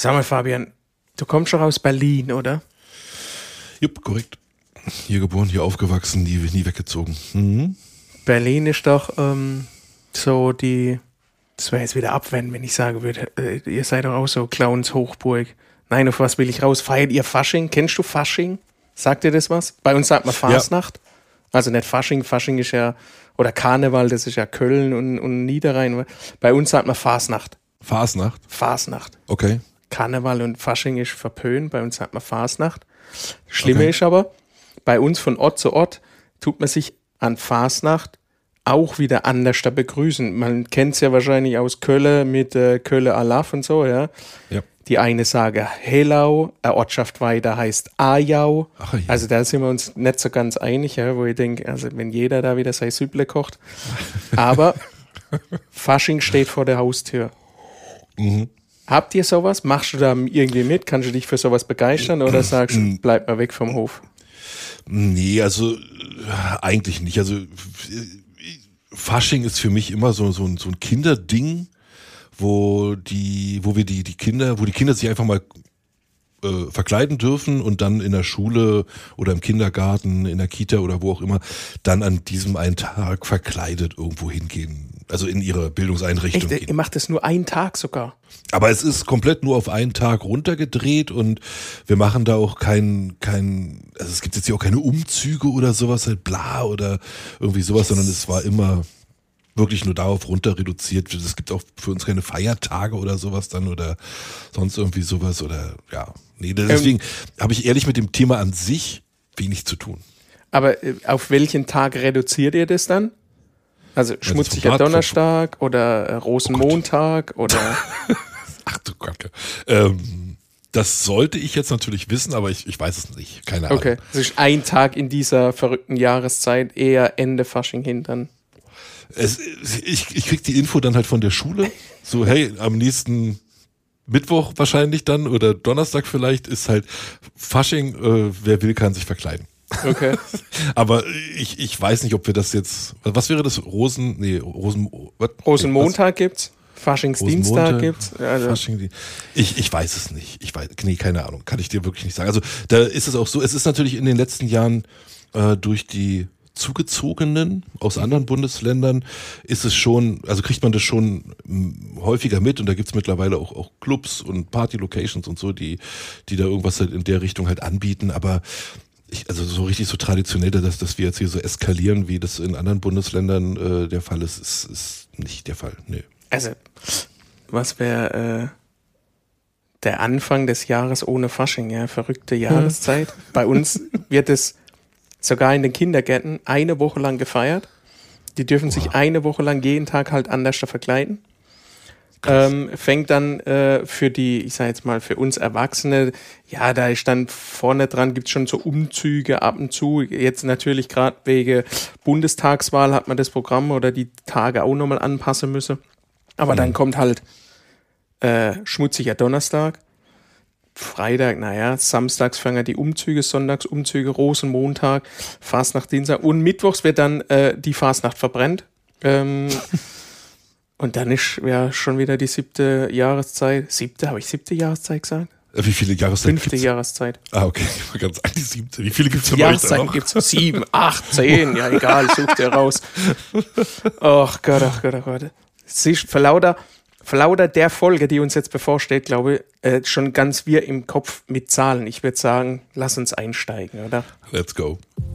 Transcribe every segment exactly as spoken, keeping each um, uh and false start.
Sag mal, Fabian, du kommst schon aus Berlin, oder? Jupp, korrekt. Hier geboren, hier aufgewachsen, nie, nie weggezogen. Mhm. Berlin ist doch ähm, so die, das wäre jetzt wieder abwenden, wenn ich sagen würde, äh, ihr seid doch auch so Clowns Hochburg. Nein, auf was will ich raus? Feiert ihr Fasching? Kennst du Fasching? Sagt dir das was? Bei uns sagt man Fasnacht. Ja. Also nicht Fasching, Fasching ist ja, oder Karneval, das ist ja Köln und, und Niederrhein. Bei uns sagt man Fasnacht. Fasnacht? Fasnacht. Okay. Karneval und Fasching ist verpönt, bei uns sagt man Fasnacht. Schlimme Okay. ist aber, bei uns von Ort zu Ort tut man sich an Fasnacht auch wieder anders da begrüßen. Man kennt es ja wahrscheinlich aus Köln mit äh, Köln Alaf und so, ja. Ja. Die eine sage Hellau, eine Ortschaft weiter heißt Ajau. Ach, ja. Also da sind wir uns nicht so ganz einig, ja, wo ich denke, also wenn jeder da wieder sein Süble kocht. Aber Fasching steht vor der Haustür. Mhm. Habt ihr sowas? Machst du da irgendwie mit? Kannst du dich für sowas begeistern oder sagst du, bleib mal weg vom Hof? Nee, also äh, eigentlich nicht. Also äh, Fasching ist für mich immer so, so, ein, so ein Kinderding, wo die, wo wir die, die Kinder, wo die Kinder sich einfach mal äh, verkleiden dürfen und dann in der Schule oder im Kindergarten, in der Kita oder wo auch immer, dann an diesem einen Tag verkleidet irgendwo hingehen. Also in ihre Bildungseinrichtung Echt? gehen. Ihr macht das nur einen Tag sogar? Aber es ist komplett nur auf einen Tag runtergedreht und wir machen da auch kein, kein, also es gibt jetzt hier auch keine Umzüge oder sowas, halt bla oder irgendwie sowas, sondern es war immer wirklich nur darauf runter reduziert. Es gibt auch für uns keine Feiertage oder sowas dann oder sonst irgendwie sowas oder ja. Nee, deswegen ähm, habe ich ehrlich mit dem Thema an sich wenig zu tun. Aber äh, auf welchen Tag reduziert ihr das dann? Also schmutziger Donnerstag oder äh, Rosenmontag oh oder... Ach du Kacke. Ähm, das sollte ich jetzt natürlich wissen, aber ich, ich weiß es nicht. Keine Ahnung. Okay, das ist ein Tag in dieser verrückten Jahreszeit, eher Ende Fasching hin dann. Es, ich, ich krieg die Info dann halt von der Schule. So, hey, am nächsten Mittwoch wahrscheinlich dann oder Donnerstag vielleicht ist halt Fasching, äh, wer will, kann sich verkleiden. Okay. Aber ich, ich weiß nicht, ob wir das jetzt, was wäre das? Rosen, nee, Rosen, was? Rosenmontag gibt's, Faschingsdienstag gibt's. Also. Fasching, ich, ich weiß es nicht. Ich weiß, nee, keine Ahnung, kann ich dir wirklich nicht sagen. Also da ist es auch so, es ist natürlich in den letzten Jahren äh, durch die Zugezogenen aus anderen Bundesländern ist es schon, also kriegt man das schon m, häufiger mit und da gibt's mittlerweile auch, auch Clubs und Party-Locations und so, die, die da irgendwas halt in der Richtung halt anbieten, aber Ich, also so richtig so traditionell, dass, dass wir jetzt hier so eskalieren, wie das in anderen Bundesländern äh, der Fall ist, ist, ist nicht der Fall. Nee. Also, was wäre äh, der Anfang des Jahres ohne Fasching? Ja, verrückte Jahreszeit. Hm. Bei uns wird es sogar in den Kindergärten eine Woche lang gefeiert. Die dürfen wow. sich eine Woche lang jeden Tag halt anders verkleiden. Ähm, fängt dann äh, für die, ich sage jetzt mal, für uns Erwachsene, ja, da ist dann vorne dran, gibt's schon so Umzüge ab und zu. Jetzt natürlich gerade wegen Bundestagswahl hat man das Programm oder die Tage auch nochmal anpassen müssen. Aber mhm. dann kommt halt äh, schmutziger Donnerstag, Freitag, naja, samstags fangen die Umzüge, sonntags Umzüge, Rosenmontag, Fasnacht, Dienstag und mittwochs wird dann äh, die Fasnacht verbrennt. Ähm, Und dann ist ja schon wieder die siebte Jahreszeit. Siebte? Habe ich siebte Jahreszeit gesagt? Wie viele Jahreszeiten Fünfte gibt's? Jahreszeit. Ah, okay. Ich war ganz eigentlich siebte. Wie viele gibt es denn Jahreszeiten noch? gibt es sieben, acht, zehn. Ja, egal, such dir raus. Ach Gott, ach Gott, ach Gott. Siehst, vor lauter, vor lauter der Folge, die uns jetzt bevorsteht, glaube ich, äh, schon ganz wir im Kopf mit Zahlen. Ich würde sagen, lass uns einsteigen, oder? Let's go.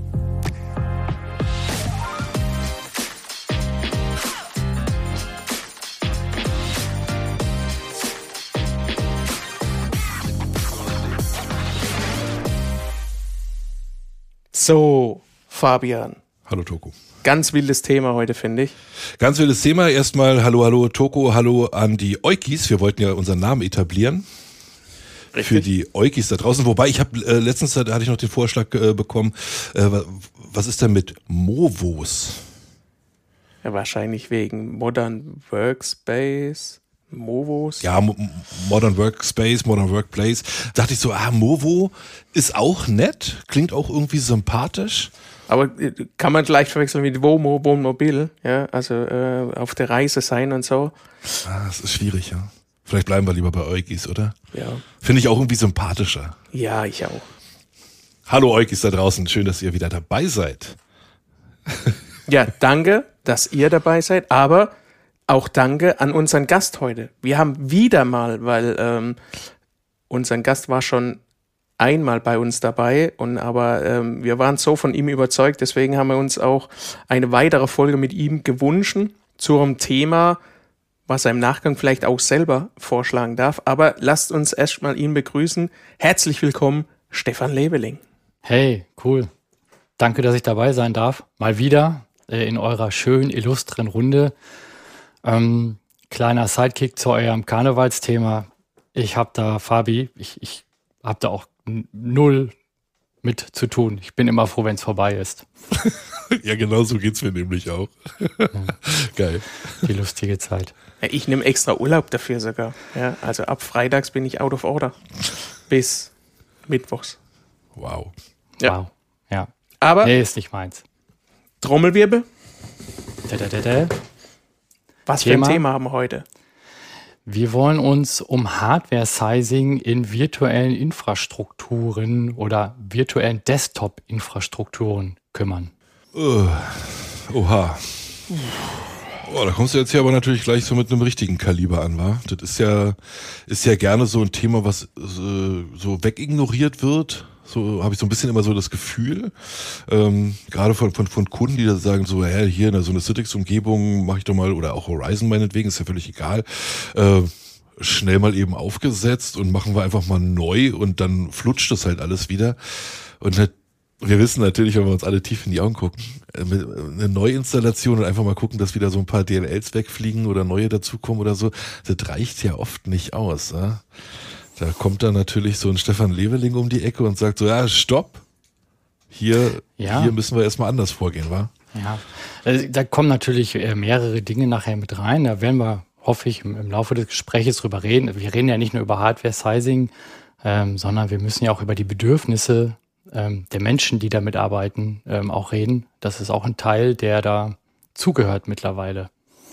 So, Fabian. Hallo Toko. Ganz wildes Thema heute, finde ich. Ganz wildes Thema. Erstmal hallo, hallo Toko, hallo an die Eukis. Wir wollten ja unseren Namen etablieren. Richtig. Für die Eukis da draußen. Wobei, ich habe äh, letztens da hatte ich noch den Vorschlag äh, bekommen, äh, was ist denn mit Movos? Ja, wahrscheinlich wegen Modern Workspace. Movos? Ja, Mo- Modern Workspace, Modern Workplace. Da dachte ich so, ah, Movo ist auch nett, klingt auch irgendwie sympathisch. Aber kann man gleich verwechseln mit Womo, Wohnmobil, ja, also äh, auf der Reise sein und so. Ah, das ist schwierig, ja. Vielleicht bleiben wir lieber bei Eugis, oder? ja. Finde ich auch irgendwie sympathischer. Ja, ich auch. Hallo Eukis da draußen, schön, dass ihr wieder dabei seid. Ja, danke, dass ihr dabei seid, aber auch danke an unseren Gast heute. Wir haben wieder mal, weil ähm, unser Gast war schon einmal bei uns dabei, und aber ähm, wir waren so von ihm überzeugt, deswegen haben wir uns auch eine weitere Folge mit ihm gewünscht zum Thema, was er im Nachgang vielleicht auch selber vorschlagen darf. Aber lasst uns erstmal ihn begrüßen. Herzlich willkommen, Stefan Leveling. Hey, cool. Danke, dass ich dabei sein darf. Mal wieder äh, in eurer schönen, illustren Runde. Ähm, kleiner Sidekick zu eurem Karnevalsthema. Ich habe da, Fabi, ich, ich habe da auch n- null mit zu tun. Ich bin immer froh, wenn es vorbei ist. Ja, genau so geht's mir nämlich auch. Ja. Geil. Die lustige Zeit. Ja, ich nehme extra Urlaub dafür sogar. Ja, also ab freitags bin ich out of order. Bis mittwochs. Wow. Ja. Wow. Ja. Aber Nee, ist nicht meins. Trommelwirbel, Da, da, da, da. was Thema? für ein Thema haben wir heute? Wir wollen uns um Hardware-Sizing in virtuellen Infrastrukturen oder virtuellen Desktop-Infrastrukturen kümmern. Uh, oha. Oh, da kommst du jetzt hier aber natürlich gleich so mit einem richtigen Kaliber an, wa? Das ist ja, ist ja gerne so ein Thema, was äh, so wegignoriert wird. So habe ich so ein bisschen immer so das Gefühl, ähm, gerade von, von, von Kunden, die da sagen, so, ja, hier in so eine Citrix-Umgebung mache ich doch mal, oder auch Horizon meinetwegen, ist ja völlig egal, äh, schnell mal eben aufgesetzt und machen wir einfach mal neu und dann flutscht das halt alles wieder. Und halt, wir wissen natürlich, wenn wir uns alle tief in die Augen gucken, äh, mit, eine Neuinstallation und einfach mal gucken, dass wieder so ein paar D L Ls wegfliegen oder neue dazukommen oder so, das reicht ja oft nicht aus, ja? Da kommt dann natürlich so ein Stefan Leveling um die Ecke und sagt so, ja, stopp, hier, Ja. hier müssen wir erstmal anders vorgehen, wa? Ja, äh, da kommen natürlich äh, mehrere Dinge nachher mit rein. Da werden wir, hoffe ich, im, im Laufe des Gesprächs drüber reden. Wir reden ja nicht nur über Hardware-Sizing, ähm, sondern wir müssen ja auch über die Bedürfnisse ähm, der Menschen, die damit arbeiten, ähm, auch reden. Das ist auch ein Teil, der da zugehört mittlerweile.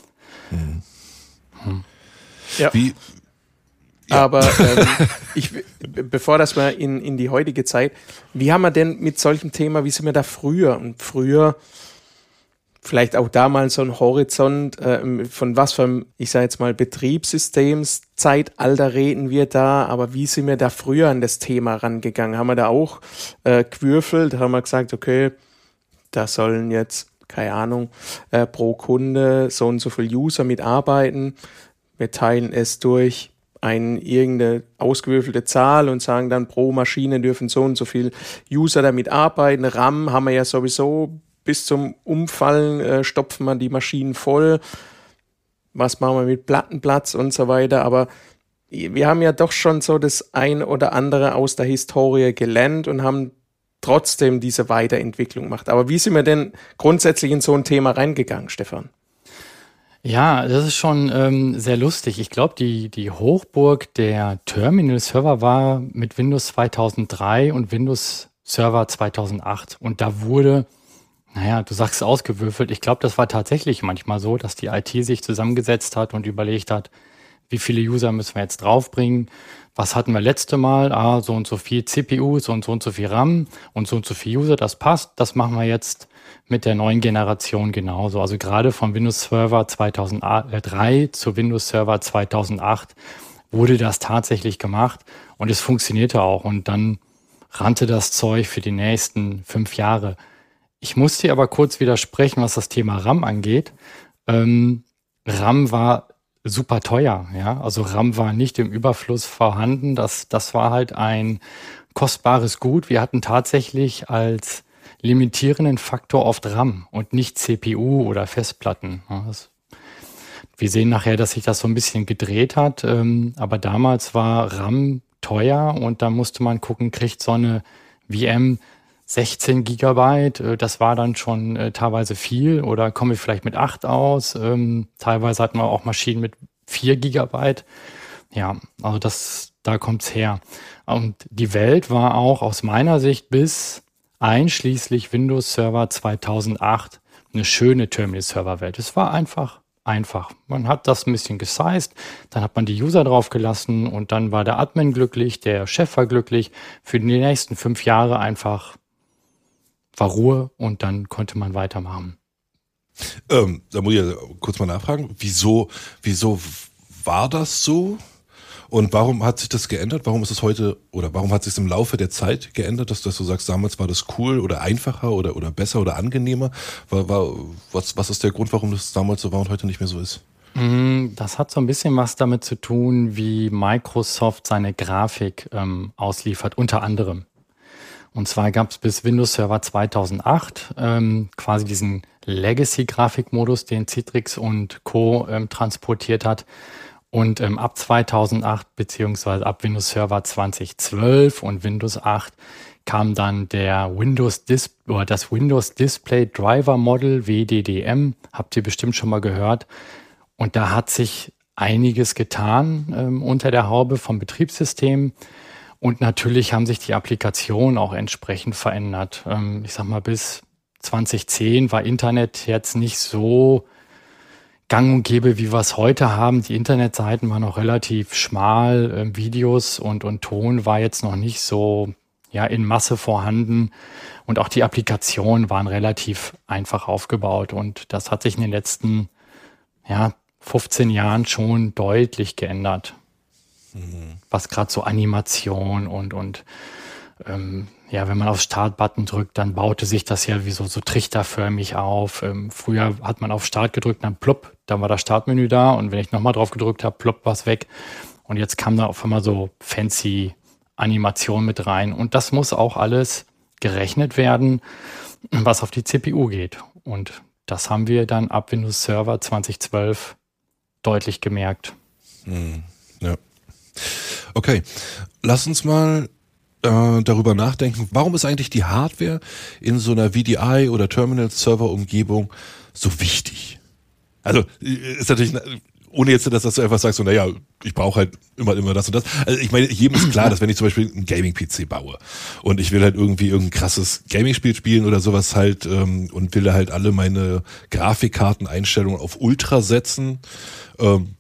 Ja. Wie, Aber ähm, ich, be- bevor das mal in, in die heutige Zeit, wie haben wir denn mit solchem Thema, wie sind wir da früher? Und früher, vielleicht auch damals so ein Horizont, äh, von was für einem, ich sage jetzt mal, Betriebssystemszeitalter reden wir da, aber wie sind wir da früher an das Thema rangegangen? Haben wir da auch äh, gewürfelt, haben wir gesagt, okay, da sollen jetzt, keine Ahnung, äh, pro Kunde so und so viele User mitarbeiten. Wir teilen es durch eine irgendeine ausgewürfelte Zahl und sagen dann, pro Maschine dürfen so und so viele User damit arbeiten. RAM haben wir ja sowieso bis zum Umfallen, äh, stopfen wir die Maschinen voll. Was machen wir mit Plattenplatz und so weiter. Aber wir haben ja doch schon so das ein oder andere aus der Historie gelernt und haben trotzdem diese Weiterentwicklung gemacht. Aber wie sind wir denn grundsätzlich in so ein Thema reingegangen, Stefan? Ja, das ist schon ähm, sehr lustig. Ich glaube, die, die Hochburg der Terminal-Server war mit Windows zweitausenddrei und Windows Server zweitausendacht. Und da wurde, naja, du sagst ausgewürfelt. Ich glaube, das war tatsächlich manchmal so, dass die I T sich zusammengesetzt hat und überlegt hat, wie viele User müssen wir jetzt draufbringen? Was hatten wir letzte Mal? Ah, so und so viel C P U, so und so und so viel RAM und so und so viel User, das passt. Das machen wir jetzt mit der neuen Generation genauso. Also gerade von Windows Server zweitausenddrei zu Windows Server zweitausendacht wurde das tatsächlich gemacht und es funktionierte auch. Und dann rannte das Zeug für die nächsten fünf Jahre. Ich muss dir aber kurz widersprechen, was das Thema RAM angeht. Ähm, RAM war super teuer, ja. Also RAM war nicht im Überfluss vorhanden. Das, das war halt ein kostbares Gut. Wir hatten tatsächlich als limitierenden Faktor oft RAM und nicht C P U oder Festplatten. Ja, das, wir sehen nachher, dass sich das so ein bisschen gedreht hat. Ähm, aber damals war RAM teuer und da musste man gucken, kriegt so eine V M sechzehn Gigabyte, äh, das war dann schon äh, teilweise viel, oder kommen wir vielleicht mit acht aus. Ähm, teilweise hatten wir auch Maschinen mit vier Gigabyte. Ja, also das, da kommt's her. Und die Welt war auch aus meiner Sicht bis einschließlich Windows Server zweitausendacht eine schöne Terminal-Server-Welt. Es war einfach einfach. Man hat das ein bisschen gesized, dann hat man die User drauf gelassen und dann war der Admin glücklich, der Chef war glücklich. Für die nächsten fünf Jahre einfach war Ruhe und dann konnte man weitermachen. Ähm, da muss ich ja kurz mal nachfragen, wieso, wieso war das so? Und warum hat sich das geändert? Warum ist es heute oder warum hat sich es im Laufe der Zeit geändert, dass, dass du sagst, damals war das cool oder einfacher oder, oder besser oder angenehmer? War, war, was, was ist der Grund, warum das damals so war und heute nicht mehr so ist? Das hat so ein bisschen was damit zu tun, wie Microsoft seine Grafik ähm, ausliefert, unter anderem. Und zwar gab es bis Windows Server zweitausendacht ähm, quasi diesen Legacy-Grafikmodus, den Citrix und Co. Ähm, transportiert hat. Und ähm, ab zweitausendacht beziehungsweise ab Windows Server zweitausendzwölf und Windows acht kam dann der Windows Dis- oder das Windows Display Driver Model W D D M. Habt ihr bestimmt schon mal gehört. Und da hat sich einiges getan ähm, unter der Haube vom Betriebssystem. Und natürlich haben sich die Applikationen auch entsprechend verändert. Ähm, ich sag mal, bis zweitausendzehn war Internet jetzt nicht so gang und gäbe, wie wir es heute haben. Die Internetseiten waren noch relativ schmal, äh, Videos und, und Ton war jetzt noch nicht so ja, in Masse vorhanden. Und auch die Applikationen waren relativ einfach aufgebaut. Und das hat sich in den letzten ja, fünfzehn Jahren schon deutlich geändert. Mhm. Was gerade so Animation und, und ähm, ja, wenn man auf Start-Button drückt, dann baute sich das ja wie so, so trichterförmig auf. Ähm, früher hat man auf Start gedrückt, dann plopp, dann war das Startmenü da und wenn ich nochmal drauf gedrückt habe, plopp, war es weg. Und jetzt kam da auf einmal so fancy Animation mit rein. Und das muss auch alles gerechnet werden, was auf die C P U geht. Und das haben wir dann ab Windows Server zweitausendzwölf deutlich gemerkt. Hm, ja. Okay, lass uns mal darüber nachdenken, warum ist eigentlich die Hardware in so einer V D I oder Terminal-Server-Umgebung so wichtig? Also ist natürlich, ohne jetzt, dass du einfach sagst, so, naja, ich brauche halt immer, immer das und das. Also ich meine, jedem ist klar, dass wenn ich zum Beispiel einen Gaming-P C baue und ich will halt irgendwie irgendein krasses Gaming-Spiel spielen oder sowas halt ähm, und will halt alle meine Grafikkarteneinstellungen auf Ultra setzen, ähm,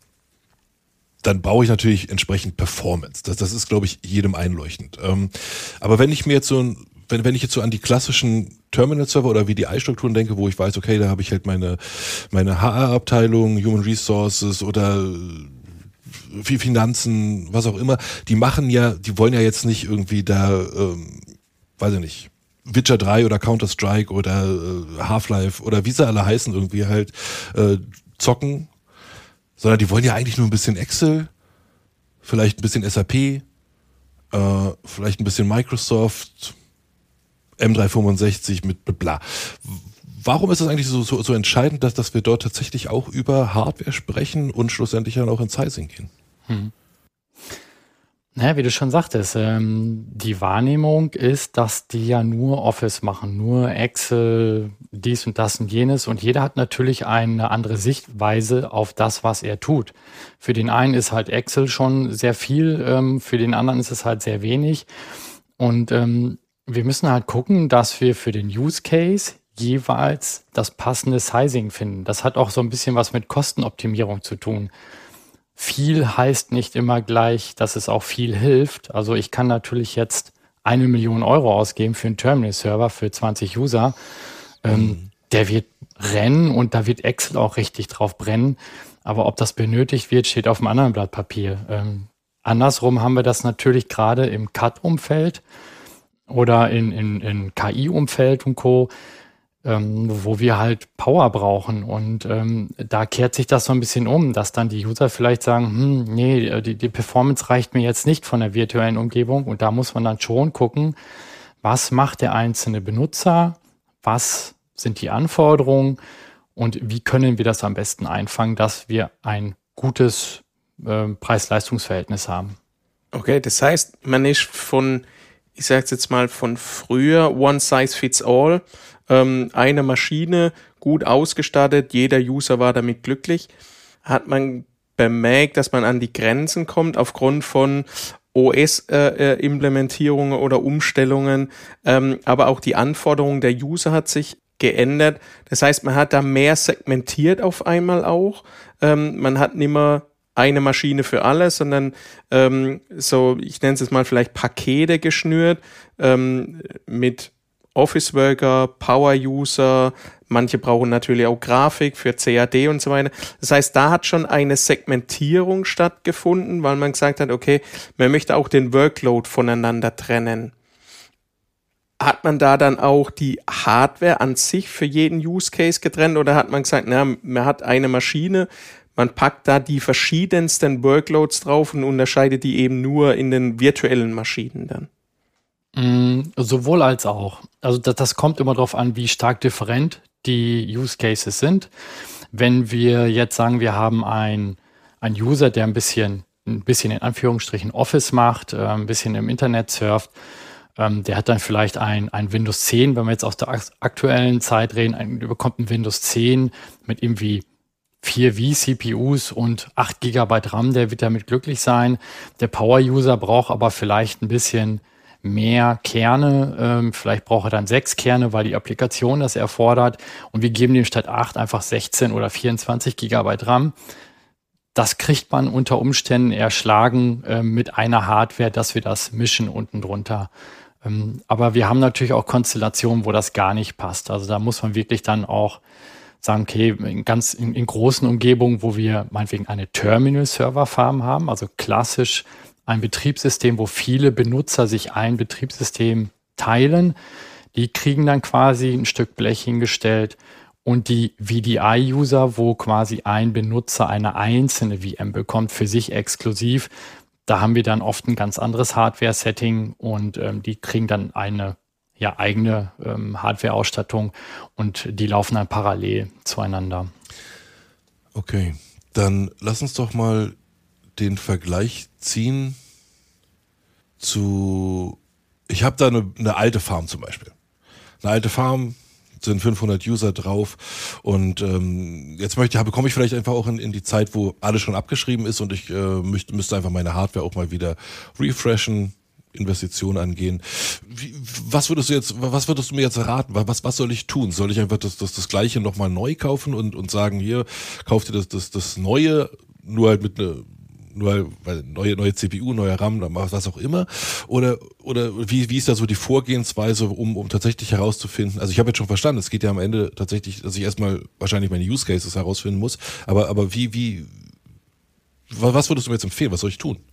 dann brauche ich natürlich entsprechend Performance. Das, das ist, glaube ich, jedem einleuchtend. Ähm, aber wenn ich mir jetzt so ein, wenn, wenn ich jetzt so an die klassischen Terminal-Server oder V D I-Strukturen denke, wo ich weiß, okay, da habe ich halt meine, meine H R-Abteilung, Human Resources oder Finanzen, was auch immer, die machen ja, die wollen ja jetzt nicht irgendwie da, ähm, weiß ich nicht, Witcher drei oder Counter-Strike oder äh, Half-Life oder wie sie alle heißen, irgendwie halt äh, zocken, sondern die wollen ja eigentlich nur ein bisschen Excel, vielleicht ein bisschen S A P, äh, vielleicht ein bisschen Microsoft, M dreihundertfünfundsechzig mit bla. Warum ist es eigentlich so, so, so entscheidend, dass, dass wir dort tatsächlich auch über Hardware sprechen und schlussendlich dann auch ins Sizing gehen? Hm. Naja, wie du schon sagtest, ähm, die Wahrnehmung ist, dass die ja nur Office machen, nur Excel, dies und das und jenes. Und jeder hat natürlich eine andere Sichtweise auf das, was er tut. Für den einen ist halt Excel schon sehr viel, ähm, für den anderen ist es halt sehr wenig. Und ähm, wir müssen halt gucken, dass wir für den Use Case jeweils das passende Sizing finden. Das hat auch so ein bisschen was mit Kostenoptimierung zu tun. Viel heißt nicht immer gleich, dass es auch viel hilft. Also ich kann natürlich jetzt eine Million Euro ausgeben für einen Terminal-Server für zwanzig User. Ähm, mhm. Der wird rennen und da wird Excel auch richtig drauf brennen. Aber ob das benötigt wird, steht auf einem anderen Blatt Papier. Ähm, andersrum haben wir das natürlich gerade im C A D-Umfeld oder in, in, in K I-Umfeld und Co., Ähm, wo wir halt Power brauchen. Und ähm, da kehrt sich das so ein bisschen um, dass dann die User vielleicht sagen, hm, nee, die, die Performance reicht mir jetzt nicht von der virtuellen Umgebung. Und da muss man dann schon gucken, was macht der einzelne Benutzer, was sind die Anforderungen und wie können wir das am besten einfangen, dass wir ein gutes äh, Preis-Leistungs-Verhältnis haben. Okay, das heißt, man ist von, ich sag's jetzt mal, von früher One Size Fits All, ähm, eine Maschine, gut ausgestattet, jeder User war damit glücklich, hat man bemerkt, dass man an die Grenzen kommt aufgrund von O S-Implementierungen äh, oder Umstellungen, ähm, aber auch die Anforderungen der User hat sich geändert. Das heißt, man hat da mehr segmentiert auf einmal auch. Ähm, man hat nicht mehr eine Maschine für alles, sondern ähm, so, ich nenne es jetzt mal vielleicht Pakete geschnürt ähm, mit Office Worker, Power User, manche brauchen natürlich auch Grafik für C A D und so weiter. Das heißt, da hat schon eine Segmentierung stattgefunden, weil man gesagt hat, okay, man möchte auch den Workload voneinander trennen. Hat man da dann auch die Hardware an sich für jeden Use Case getrennt oder hat man gesagt, na, man hat eine Maschine, man packt da die verschiedensten Workloads drauf und unterscheidet die eben nur in den virtuellen Maschinen dann? Mm, sowohl als auch. Also das, das kommt immer darauf an, wie stark different die Use Cases sind. Wenn wir jetzt sagen, wir haben einen User, der ein bisschen, ein bisschen in Anführungsstrichen Office macht, äh, ein bisschen im Internet surft, ähm, der hat dann vielleicht ein, ein Windows zehn, wenn wir jetzt aus der aktuellen Zeit reden, ein, bekommt ein Windows zehn mit irgendwie vier V-C P Us und acht Gigabyte RAM, der wird damit glücklich sein. Der Power-User braucht aber vielleicht ein bisschen mehr Kerne, ähm, vielleicht braucht er dann sechs Kerne, weil die Applikation das erfordert und wir geben dem statt acht einfach sechzehn oder vierundzwanzig Gigabyte RAM. Das kriegt man unter Umständen erschlagen äh, mit einer Hardware, dass wir das mischen unten drunter. Ähm, aber wir haben natürlich auch Konstellationen, wo das gar nicht passt. Also da muss man wirklich dann auch sagen, okay, in ganz in, in großen Umgebungen, wo wir meinetwegen eine Terminal-Server-Farm haben, also klassisch ein Betriebssystem, wo viele Benutzer sich ein Betriebssystem teilen, die kriegen dann quasi ein Stück Blech hingestellt und die V D I-User, wo quasi ein Benutzer eine einzelne V M bekommt, für sich exklusiv, da haben wir dann oft ein ganz anderes Hardware-Setting und ähm, die kriegen dann eine ja, eigene ähm, Hardware-Ausstattung und die laufen dann parallel zueinander. Okay, dann lass uns doch mal den Vergleich ziehen zu, ich habe da eine, eine alte Farm zum Beispiel. Eine alte Farm, sind fünfhundert User drauf und ähm, jetzt möchte ich, bekomme ich vielleicht einfach auch in, in die Zeit, wo alles schon abgeschrieben ist und ich äh, müsste, müsste einfach meine Hardware auch mal wieder refreshen, Investitionen angehen. Wie, was würdest du jetzt, was würdest du mir jetzt raten? Was, was soll ich tun? Soll ich einfach das, das, das Gleiche nochmal neu kaufen und, und sagen, hier, kauf dir das, das, das Neue, nur halt mit einer, nur weil neue, neue C P U, neuer RAM, was auch immer? Oder, oder wie, wie ist da so die Vorgehensweise, um, um tatsächlich herauszufinden? Also ich habe jetzt schon verstanden, es geht ja am Ende tatsächlich, dass ich erstmal wahrscheinlich meine Use Cases herausfinden muss. Aber, aber wie, wie, was würdest du mir jetzt empfehlen? Was soll ich tun?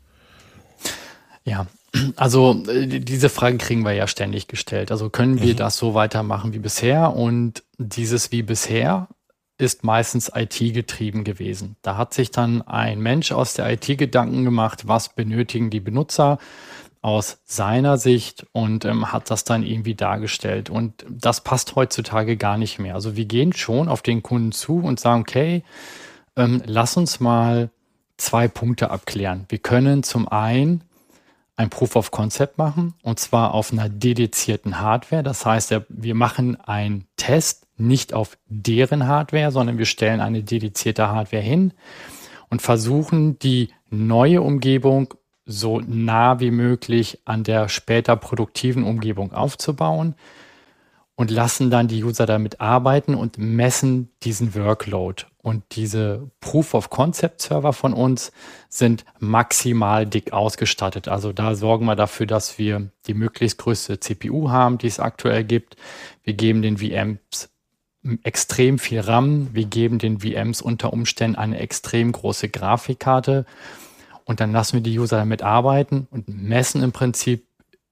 Ja, also diese Fragen kriegen wir ja ständig gestellt. Also können wir mhm. das so weitermachen wie bisher? Und dieses wie bisher ist meistens I T-getrieben gewesen. Da hat sich dann ein Mensch aus der I T Gedanken gemacht, was benötigen die Benutzer aus seiner Sicht und ähm, hat das dann irgendwie dargestellt. Und das passt heutzutage gar nicht mehr. Also wir gehen schon auf den Kunden zu und sagen, okay, ähm, lass uns mal zwei Punkte abklären. Wir können zum einen ein Proof of Concept machen und zwar auf einer dedizierten Hardware. Das heißt, wir machen einen Test nicht auf deren Hardware, sondern wir stellen eine dedizierte Hardware hin und versuchen die neue Umgebung so nah wie möglich an der später produktiven Umgebung aufzubauen und lassen dann die User damit arbeiten und messen diesen Workload. Und diese Proof-of-Concept-Server von uns sind maximal dick ausgestattet. Also da sorgen wir dafür, dass wir die möglichst größte C P U haben, die es aktuell gibt. Wir geben den V Ms extrem viel RAM. Wir geben den V Ms unter Umständen eine extrem große Grafikkarte. Und dann lassen wir die User damit arbeiten und messen im Prinzip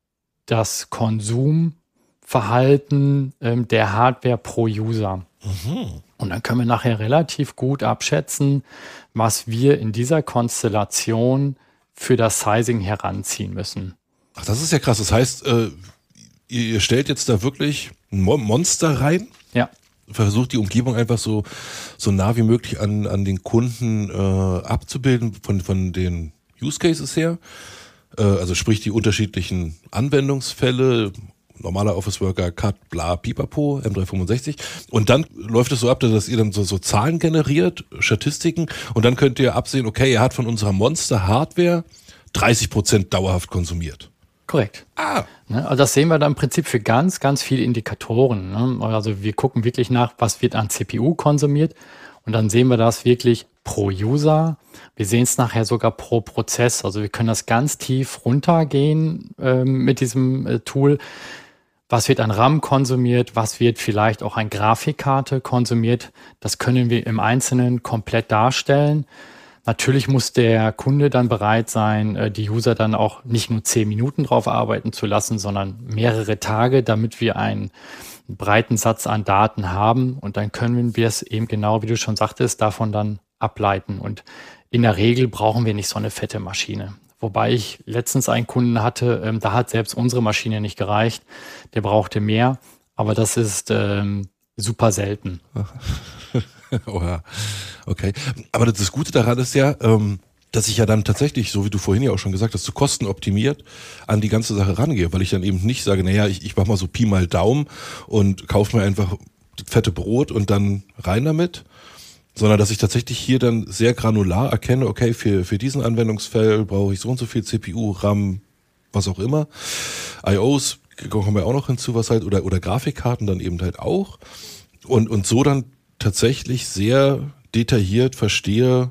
das Konsumverhalten ähm, der Hardware pro User. Mhm. Und dann können wir nachher relativ gut abschätzen, was wir in dieser Konstellation für das Sizing heranziehen müssen. Ach, das ist ja krass. Das heißt, äh, ihr, ihr stellt jetzt da wirklich ein Mo- Monster rein? Ja. Versucht die Umgebung einfach so, so nah wie möglich an, an den Kunden äh, abzubilden, von, von den Use Cases her. Äh, also sprich die unterschiedlichen Anwendungsfälle, normaler Office Worker, Cut, bla, pipapo, M dreihundertfünfundsechzig. Und dann läuft es so ab, dass ihr dann so, so Zahlen generiert, Statistiken. Und dann könnt ihr absehen, okay, er hat von unserer Monster-Hardware dreißig Prozent dauerhaft konsumiert. Korrekt. Ah. Ne, also das sehen wir da im Prinzip für ganz, ganz viele Indikatoren. Ne? Also wir gucken wirklich nach, was wird an C P U konsumiert und dann sehen wir das wirklich pro User. Wir sehen es nachher sogar pro Prozess. Also wir können das ganz tief runtergehen ähm, mit diesem äh, Tool. Was wird an RAM konsumiert? Was wird vielleicht auch an Grafikkarte konsumiert? Das können wir im Einzelnen komplett darstellen. Natürlich muss der Kunde dann bereit sein, die User dann auch nicht nur zehn Minuten drauf arbeiten zu lassen, sondern mehrere Tage, damit wir einen breiten Satz an Daten haben. Und dann können wir es eben genau, wie du schon sagtest, davon dann ableiten. Und in der Regel brauchen wir nicht so eine fette Maschine. Wobei ich letztens einen Kunden hatte, da hat selbst unsere Maschine nicht gereicht. Der brauchte mehr, aber das ist ähm, super selten. Oha. Okay. Aber das Gute daran ist ja, ähm, dass ich ja dann tatsächlich, so wie du vorhin ja auch schon gesagt hast, so kostenoptimiert an die ganze Sache rangehe, weil ich dann eben nicht sage, naja, ich, ich mache mal so Pi mal Daumen und kaufe mir einfach das fette Brot und dann rein damit, sondern dass ich tatsächlich hier dann sehr granular erkenne, okay, für, für diesen Anwendungsfall brauche ich so und so viel C P U, RAM, was auch immer. I Os kommen wir auch noch hinzu, was halt, oder, oder Grafikkarten dann eben halt auch. Und, und so dann tatsächlich sehr detailliert verstehe,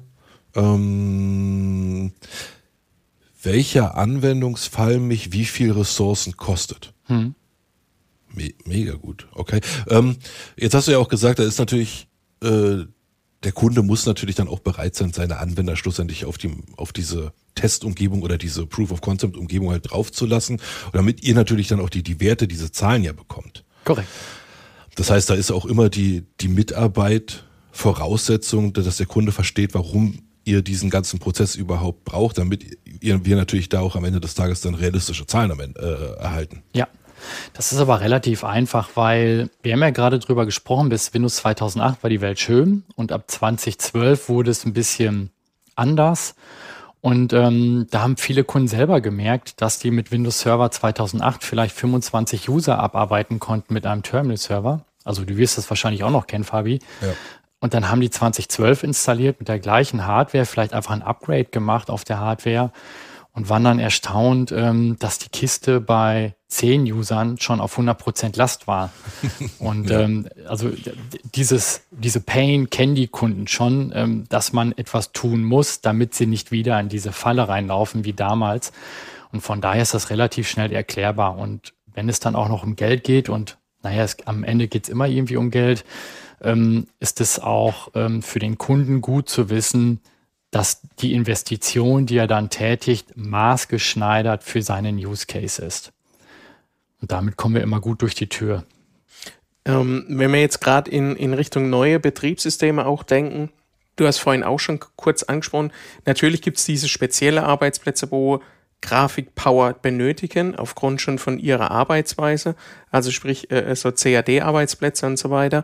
ähm, welcher Anwendungsfall mich wie viel Ressourcen kostet. Hm. Me- mega gut, okay. Ähm, jetzt hast du ja auch gesagt, da ist natürlich, äh, der Kunde muss natürlich dann auch bereit sein, seine Anwender schlussendlich auf die, auf diese Testumgebung oder diese Proof-of-Concept-Umgebung halt draufzulassen, damit ihr natürlich dann auch die, die Werte, diese Zahlen ja bekommt. Korrekt. Das heißt, da ist auch immer die, die Mitarbeit Voraussetzung, dass der Kunde versteht, warum ihr diesen ganzen Prozess überhaupt braucht, damit ihr, wir natürlich da auch am Ende des Tages dann realistische Zahlen am Ende, äh, erhalten. Ja, das ist aber relativ einfach, weil wir haben ja gerade drüber gesprochen, bis Windows zweitausendacht war die Welt schön und ab zweitausendzwölf wurde es ein bisschen anders. Und ähm, da haben viele Kunden selber gemerkt, dass die mit Windows Server zweitausendacht vielleicht fünfundzwanzig User abarbeiten konnten mit einem Terminal-Server. Also du wirst das wahrscheinlich auch noch kennen, Fabi. Ja. Und dann haben die zweitausendzwölf installiert mit der gleichen Hardware, vielleicht einfach ein Upgrade gemacht auf der Hardware und waren dann erstaunt, ähm, dass die Kiste bei zehn Usern schon auf hundert Prozent Last war. Und ja. ähm, also dieses, diese Pain kennen die Kunden schon, ähm, dass man etwas tun muss, damit sie nicht wieder in diese Falle reinlaufen wie damals. Und von daher ist das relativ schnell erklärbar. Und wenn es dann auch noch um Geld geht und naja, es, am Ende geht es immer irgendwie um Geld, ähm, ist es auch ähm, für den Kunden gut zu wissen, dass die Investition, die er dann tätigt, maßgeschneidert für seinen Use Case ist. Und damit kommen wir immer gut durch die Tür. Ähm, wenn wir jetzt gerade in, in Richtung neue Betriebssysteme auch denken, du hast vorhin auch schon kurz angesprochen, natürlich gibt es diese spezielle Arbeitsplätze, wo Grafikpower benötigen, aufgrund schon von ihrer Arbeitsweise, also sprich äh, so C A D-Arbeitsplätze und so weiter.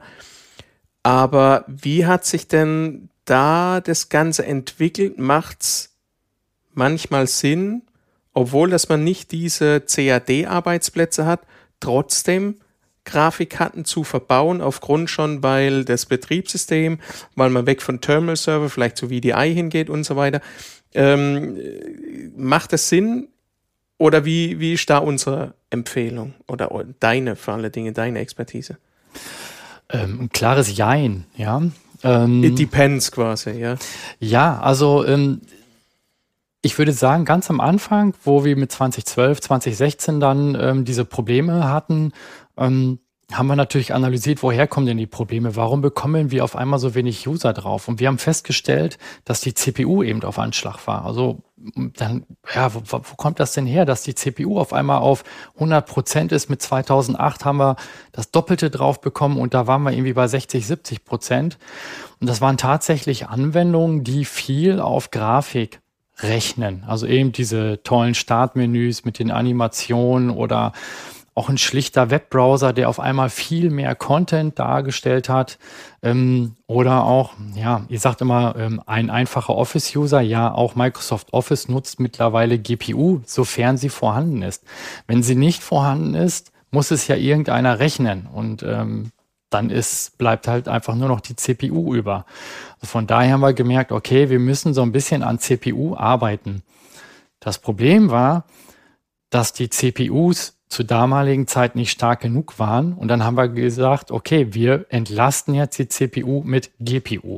Aber wie hat sich denn da das Ganze entwickelt? Macht's manchmal Sinn, obwohl dass man nicht diese C A D-Arbeitsplätze hat, trotzdem Grafikkarten zu verbauen, aufgrund schon, weil das Betriebssystem, weil man weg von Terminal-Server, vielleicht zu V D I hingeht und so weiter. Ähm, macht das Sinn? Oder wie, wie ist da unsere Empfehlung? Oder deine, vor allen Dingen, deine Expertise? Ähm, ein klares Jein, ja. Ähm, It depends quasi, ja. Ja, also ähm, ich würde sagen, ganz am Anfang, wo wir mit zweitausendzwölf, zweitausendsechzehn dann ähm, diese Probleme hatten, ähm, haben wir natürlich analysiert, woher kommen denn die Probleme? Warum bekommen wir auf einmal so wenig User drauf? Und wir haben festgestellt, dass die C P U eben auf Anschlag war. Also dann, ja, wo, wo kommt das denn her, dass die C P U auf einmal auf hundert Prozent ist? Mit zweitausendacht haben wir das Doppelte drauf bekommen und da waren wir irgendwie bei sechzig, siebzig Prozent. Und das waren tatsächlich Anwendungen, die viel auf Grafik rechnen. Also eben diese tollen Startmenüs mit den Animationen oder auch ein schlichter Webbrowser, der auf einmal viel mehr Content dargestellt hat. Ähm, oder auch, ja, ihr sagt immer, ähm, ein einfacher Office-User. Ja, auch Microsoft Office nutzt mittlerweile G P U, sofern sie vorhanden ist. Wenn sie nicht vorhanden ist, muss es ja irgendeiner rechnen. Und ähm, dann ist, bleibt halt einfach nur noch die C P U über. Also von daher haben wir gemerkt, okay, wir müssen so ein bisschen an C P U arbeiten. Das Problem war, dass die C P Us zur damaligen Zeit nicht stark genug waren. Und dann haben wir gesagt, okay, wir entlasten jetzt die C P U mit G P U.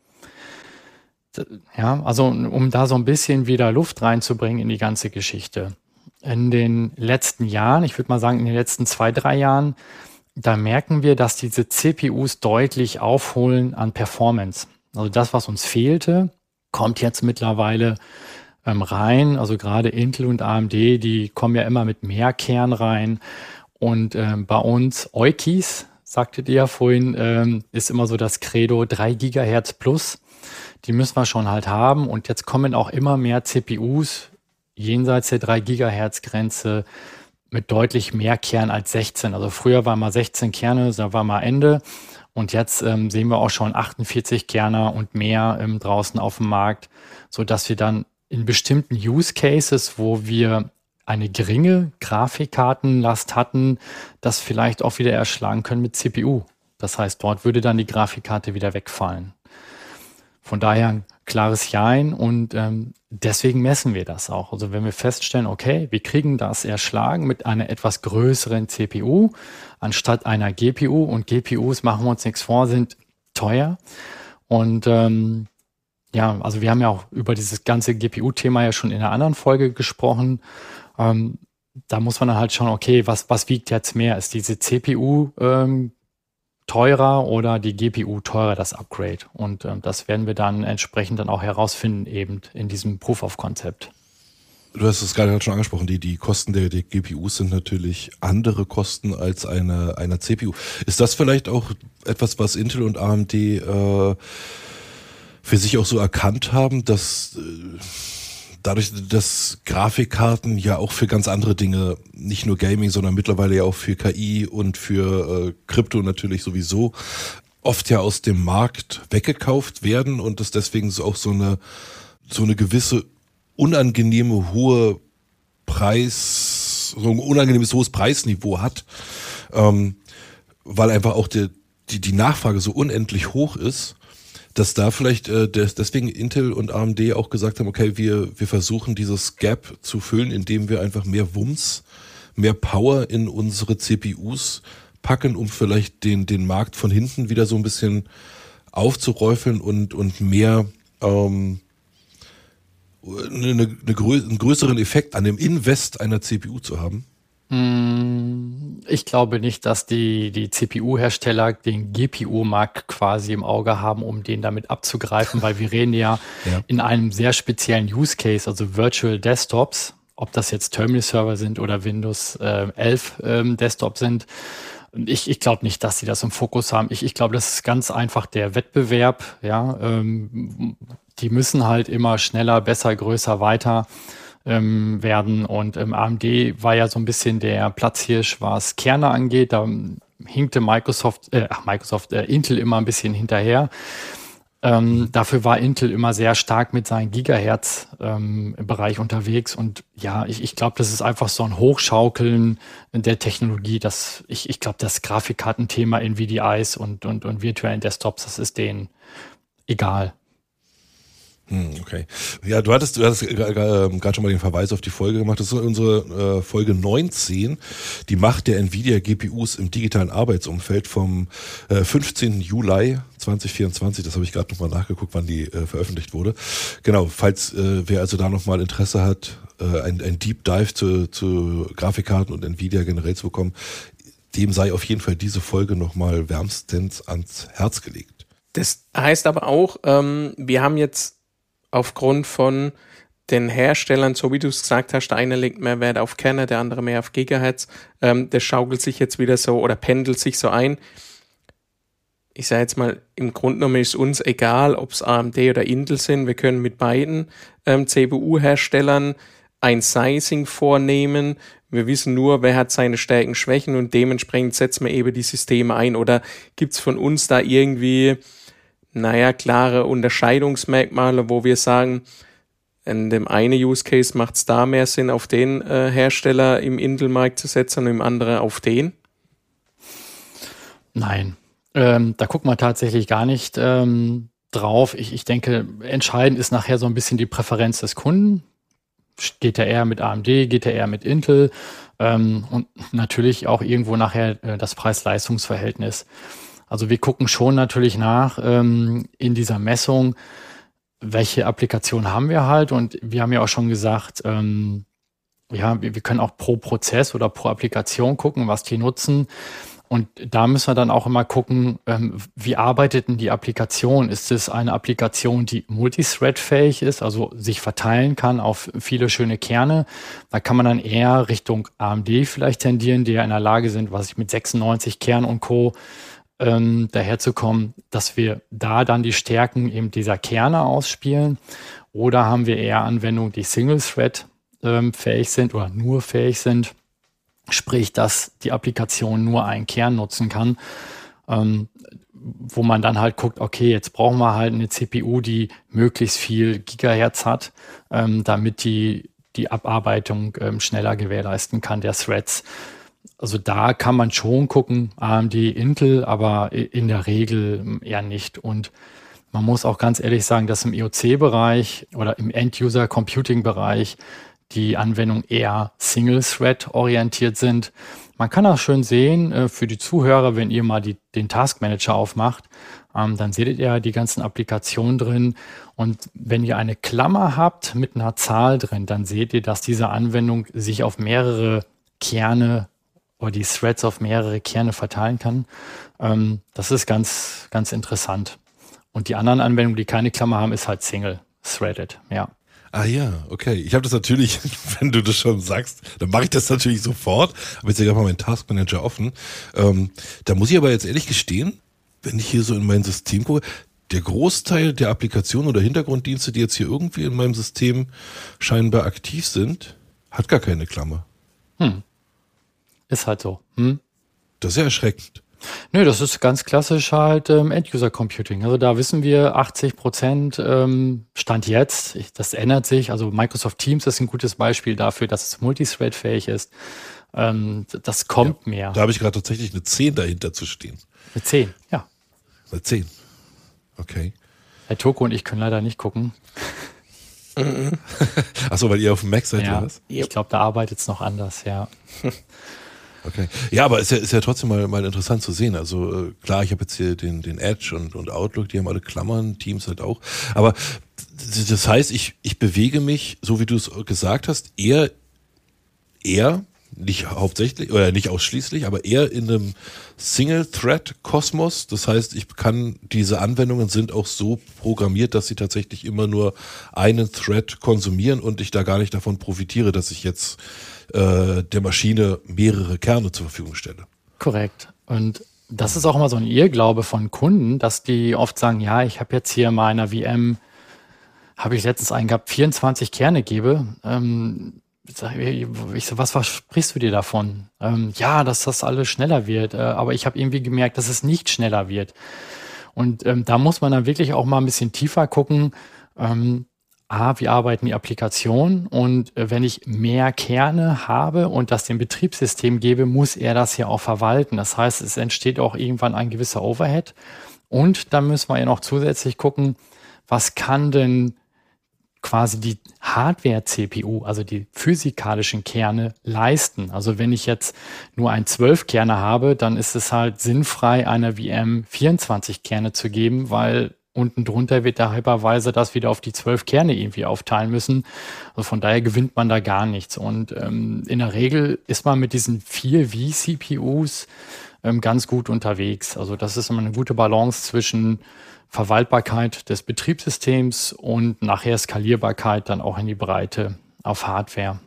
Ja, also um da so ein bisschen wieder Luft reinzubringen in die ganze Geschichte. In den letzten Jahren, ich würde mal sagen in den letzten zwei, drei Jahren, da merken wir, dass diese C P Us deutlich aufholen an Performance. Also das, was uns fehlte, kommt jetzt mittlerweile ähm, rein. Also gerade Intel und A M D, die kommen ja immer mit mehr Kern rein. Und ähm, bei uns Eukis, sagtet ihr ja vorhin, ähm, ist immer so das Credo drei Gigahertz plus. Die müssen wir schon halt haben. Und jetzt kommen auch immer mehr C P Us jenseits der drei Gigahertz Grenze mit deutlich mehr Kern als sechzehn. Also früher waren mal sechzehn Kerne, da war mal Ende. Und jetzt ähm, sehen wir auch schon achtundvierzig Kerner und mehr ähm, draußen auf dem Markt, sodass wir dann in bestimmten Use Cases, wo wir eine geringe Grafikkartenlast hatten, das vielleicht auch wieder erschlagen können mit C P U. Das heißt, dort würde dann die Grafikkarte wieder wegfallen. Von daher ein klares Jein und ähm, deswegen messen wir das auch. Also wenn wir feststellen, okay, wir kriegen das erschlagen mit einer etwas größeren C P U anstatt einer G P U und G P Us, machen wir uns nichts vor, sind teuer. Und ähm, ja, also wir haben ja auch über dieses ganze G P U-Thema ja schon in einer anderen Folge gesprochen. Ähm, da muss man dann halt schauen, okay, was, was wiegt jetzt mehr? Ist diese C P U ähm, teurer oder die G P U teurer, das Upgrade? Und ähm, das werden wir dann entsprechend dann auch herausfinden, eben in diesem Proof of Concept. Du hast es gerade schon angesprochen, die, die Kosten der, der G P Us sind natürlich andere Kosten als eine, einer C P U. Ist das vielleicht auch etwas, was Intel und A M D äh, für sich auch so erkannt haben, dass äh, dadurch, dass Grafikkarten ja auch für ganz andere Dinge, nicht nur Gaming, sondern mittlerweile ja auch für K I und für äh, Krypto natürlich sowieso, oft ja aus dem Markt weggekauft werden und es deswegen so auch so eine, so eine gewisse unangenehme hohe Preis, so ein unangenehmes hohes Preisniveau hat, ähm, weil einfach auch die, die, die Nachfrage so unendlich hoch ist, dass da vielleicht äh, des, deswegen Intel und A M D auch gesagt haben, okay, wir, wir versuchen dieses Gap zu füllen, indem wir einfach mehr Wumms, mehr Power in unsere C P Us packen, um vielleicht den, den Markt von hinten wieder so ein bisschen aufzuräufeln und, und mehr ähm, eine, eine, grö- einen größeren Effekt an dem Invest einer C P U zu haben? Ich glaube nicht, dass die, die C P U-Hersteller den G P U-Markt quasi im Auge haben, um den damit abzugreifen, weil wir reden ja, ja in einem sehr speziellen Use Case, also Virtual Desktops, ob das jetzt Terminal-Server sind oder Windows äh, elf ähm, Desktop sind. Ich, ich glaube nicht, dass sie das im Fokus haben. Ich, ich glaube, das ist ganz einfach der Wettbewerb. Ja, ähm, die müssen halt immer schneller, besser, größer, weiter ähm, werden. Und ähm, A M D war ja so ein bisschen der Platzhirsch, was Kerne angeht. Da hinkte Microsoft, äh, ach, Microsoft, äh, Intel immer ein bisschen hinterher. Ähm, dafür war Intel immer sehr stark mit seinen Gigahertz-Bereich ähm, unterwegs. Und ja, ich, ich glaube, das ist einfach so ein Hochschaukeln der Technologie. Dass ich ich glaube, das Grafikkartenthema in V D Is und, und, und virtuellen Desktops, das ist denen egal. Okay. Ja, du hattest, du hattest gerade schon mal den Verweis auf die Folge gemacht. Das ist unsere äh, Folge neunzehn, die Macht der Nvidia G P Us im digitalen Arbeitsumfeld vom äh, fünfzehnten Juli zweitausendvierundzwanzig. Das habe ich gerade nochmal nachgeguckt, wann die äh, veröffentlicht wurde. Genau, falls äh, wer also da nochmal Interesse hat, äh, ein, ein Deep Dive zu, zu Grafikkarten und Nvidia generell zu bekommen, dem sei auf jeden Fall diese Folge nochmal wärmstens ans Herz gelegt. Das heißt aber auch, ähm, wir haben jetzt aufgrund von den Herstellern, so wie du es gesagt hast, der eine legt mehr Wert auf Kerne, der andere mehr auf Gigahertz. Ähm, das schaukelt sich jetzt wieder so oder pendelt sich so ein. Ich sage jetzt mal, im Grunde genommen ist uns egal, ob es A M D oder Intel sind. Wir können mit beiden ähm, C P U-Herstellern ein Sizing vornehmen. Wir wissen nur, wer hat seine Stärken, Schwächen und dementsprechend setzen wir eben die Systeme ein. Oder gibt es von uns da irgendwie naja, klare Unterscheidungsmerkmale, wo wir sagen, in dem einen Use Case macht es da mehr Sinn, auf den äh, Hersteller im Intel-Markt zu setzen und im anderen auf den? Nein, ähm, da guckt man tatsächlich gar nicht ähm, drauf. Ich, ich denke, entscheidend ist nachher so ein bisschen die Präferenz des Kunden. geht er eher mit A M D, geht er eher mit Intel ähm, und natürlich auch irgendwo nachher äh, das Preis-Leistungs-Verhältnis. Also wir gucken schon natürlich nach ähm, in dieser Messung, welche Applikation haben wir halt, und wir haben ja auch schon gesagt, ähm, ja, wir, wir können auch pro Prozess oder pro Applikation gucken, was die nutzen. Und da müssen wir dann auch immer gucken, ähm, wie arbeitet denn die Applikation? Ist es eine Applikation, die multithread-fähig ist, also sich verteilen kann auf viele schöne Kerne? Da kann man dann eher Richtung A M D vielleicht tendieren, die ja in der Lage sind, was ich mit sechsundneunzig Kernen und Co. Ähm, daherzukommen, dass wir da dann die Stärken eben dieser Kerne ausspielen. Oder haben wir eher Anwendungen, die Single-Thread ähm, fähig sind oder nur fähig sind? Sprich, dass die Applikation nur einen Kern nutzen kann, ähm, wo man dann halt guckt, okay, jetzt brauchen wir halt eine C P U, die möglichst viel Gigahertz hat, ähm, damit die die Abarbeitung ähm, schneller gewährleisten kann der Threads. Also da kann man schon gucken, A M D, Intel, aber in der Regel eher nicht. Und man muss auch ganz ehrlich sagen, dass im I O C-Bereich oder im End-User-Computing-Bereich die Anwendungen eher Single-Thread orientiert sind. Man kann auch schön sehen, äh, für die Zuhörer, wenn ihr mal die, den Task Manager aufmacht, ähm, dann seht ihr die ganzen Applikationen drin. Und wenn ihr eine Klammer habt mit einer Zahl drin, dann seht ihr, dass diese Anwendung sich auf mehrere Kerne oder die Threads auf mehrere Kerne verteilen kann. Ähm, das ist ganz, ganz interessant. Und die anderen Anwendungen, die keine Klammer haben, ist halt Single-Threaded, ja. Ah ja, okay. Ich habe das natürlich, wenn du das schon sagst, dann mache ich das natürlich sofort. Aber jetzt ja gerade mal meinen Task Manager offen. Ähm, da muss ich aber jetzt ehrlich gestehen, wenn ich hier so in mein System gucke, der Großteil der Applikationen oder Hintergrunddienste, die jetzt hier irgendwie in meinem System scheinbar aktiv sind, hat gar keine Klammer. Hm. Ist halt so. Hm? Das ist ja erschreckend. Nö, das ist ganz klassisch halt ähm, End-User-Computing. Also da wissen wir, achtzig Prozent ähm, Stand jetzt, ich, das ändert sich. Also Microsoft Teams ist ein gutes Beispiel dafür, dass es multithread-fähig ist. Ähm, das kommt ja, mehr. Da habe ich gerade tatsächlich eine zehn dahinter zu stehen. Eine zehn, ja. Eine zehn. Okay. Herr Toko und ich können leider nicht gucken. Achso, weil ihr auf dem Mac seid, ja, oder was? Ich glaube, da arbeitet es noch anders, ja. Okay. Ja, aber ist ja, ist ja trotzdem mal, mal interessant zu sehen. Also äh, klar, ich habe jetzt hier den, den Edge und, und Outlook, die haben alle Klammern, Teams halt auch. Aber das heißt, ich, ich bewege mich, so wie du es gesagt hast, eher, eher, nicht hauptsächlich, oder nicht ausschließlich, aber eher in einem Single-Thread-Kosmos. Das heißt, ich kann, diese Anwendungen sind auch so programmiert, dass sie tatsächlich immer nur einen Thread konsumieren und ich da gar nicht davon profitiere, dass ich jetzt der Maschine mehrere Kerne zur Verfügung stelle. Korrekt. Und das ist auch immer so ein Irrglaube von Kunden, dass die oft sagen, ja, ich habe jetzt hier meiner V M, habe ich letztens einen gehabt, vierundzwanzig Kerne gebe. Ähm, ich so, was versprichst du dir davon? Ähm, ja, dass das alles schneller wird. Äh, aber ich habe irgendwie gemerkt, dass es nicht schneller wird. Und ähm, da muss man dann wirklich auch mal ein bisschen tiefer gucken, ähm, A, wie arbeiten die Applikationen, und äh, wenn ich mehr Kerne habe und das dem Betriebssystem gebe, muss er das ja auch verwalten. Das heißt, es entsteht auch irgendwann ein gewisser Overhead. Und dann müssen wir ja noch zusätzlich gucken, was kann denn quasi die Hardware-C P U, also die physikalischen Kerne, leisten. Also wenn ich jetzt nur ein zwölf Kerne habe, dann ist es halt sinnfrei, einer V M vierundzwanzig Kerne zu geben, weil unten drunter wird der Hypervisor das wieder auf die zwölf Kerne irgendwie aufteilen müssen. Also von daher gewinnt man da gar nichts. Und ähm, in der Regel ist man mit diesen vier V-C P Us ähm, ganz gut unterwegs. Also das ist immer eine gute Balance zwischen Verwaltbarkeit des Betriebssystems und nachher Skalierbarkeit dann auch in die Breite auf Hardware.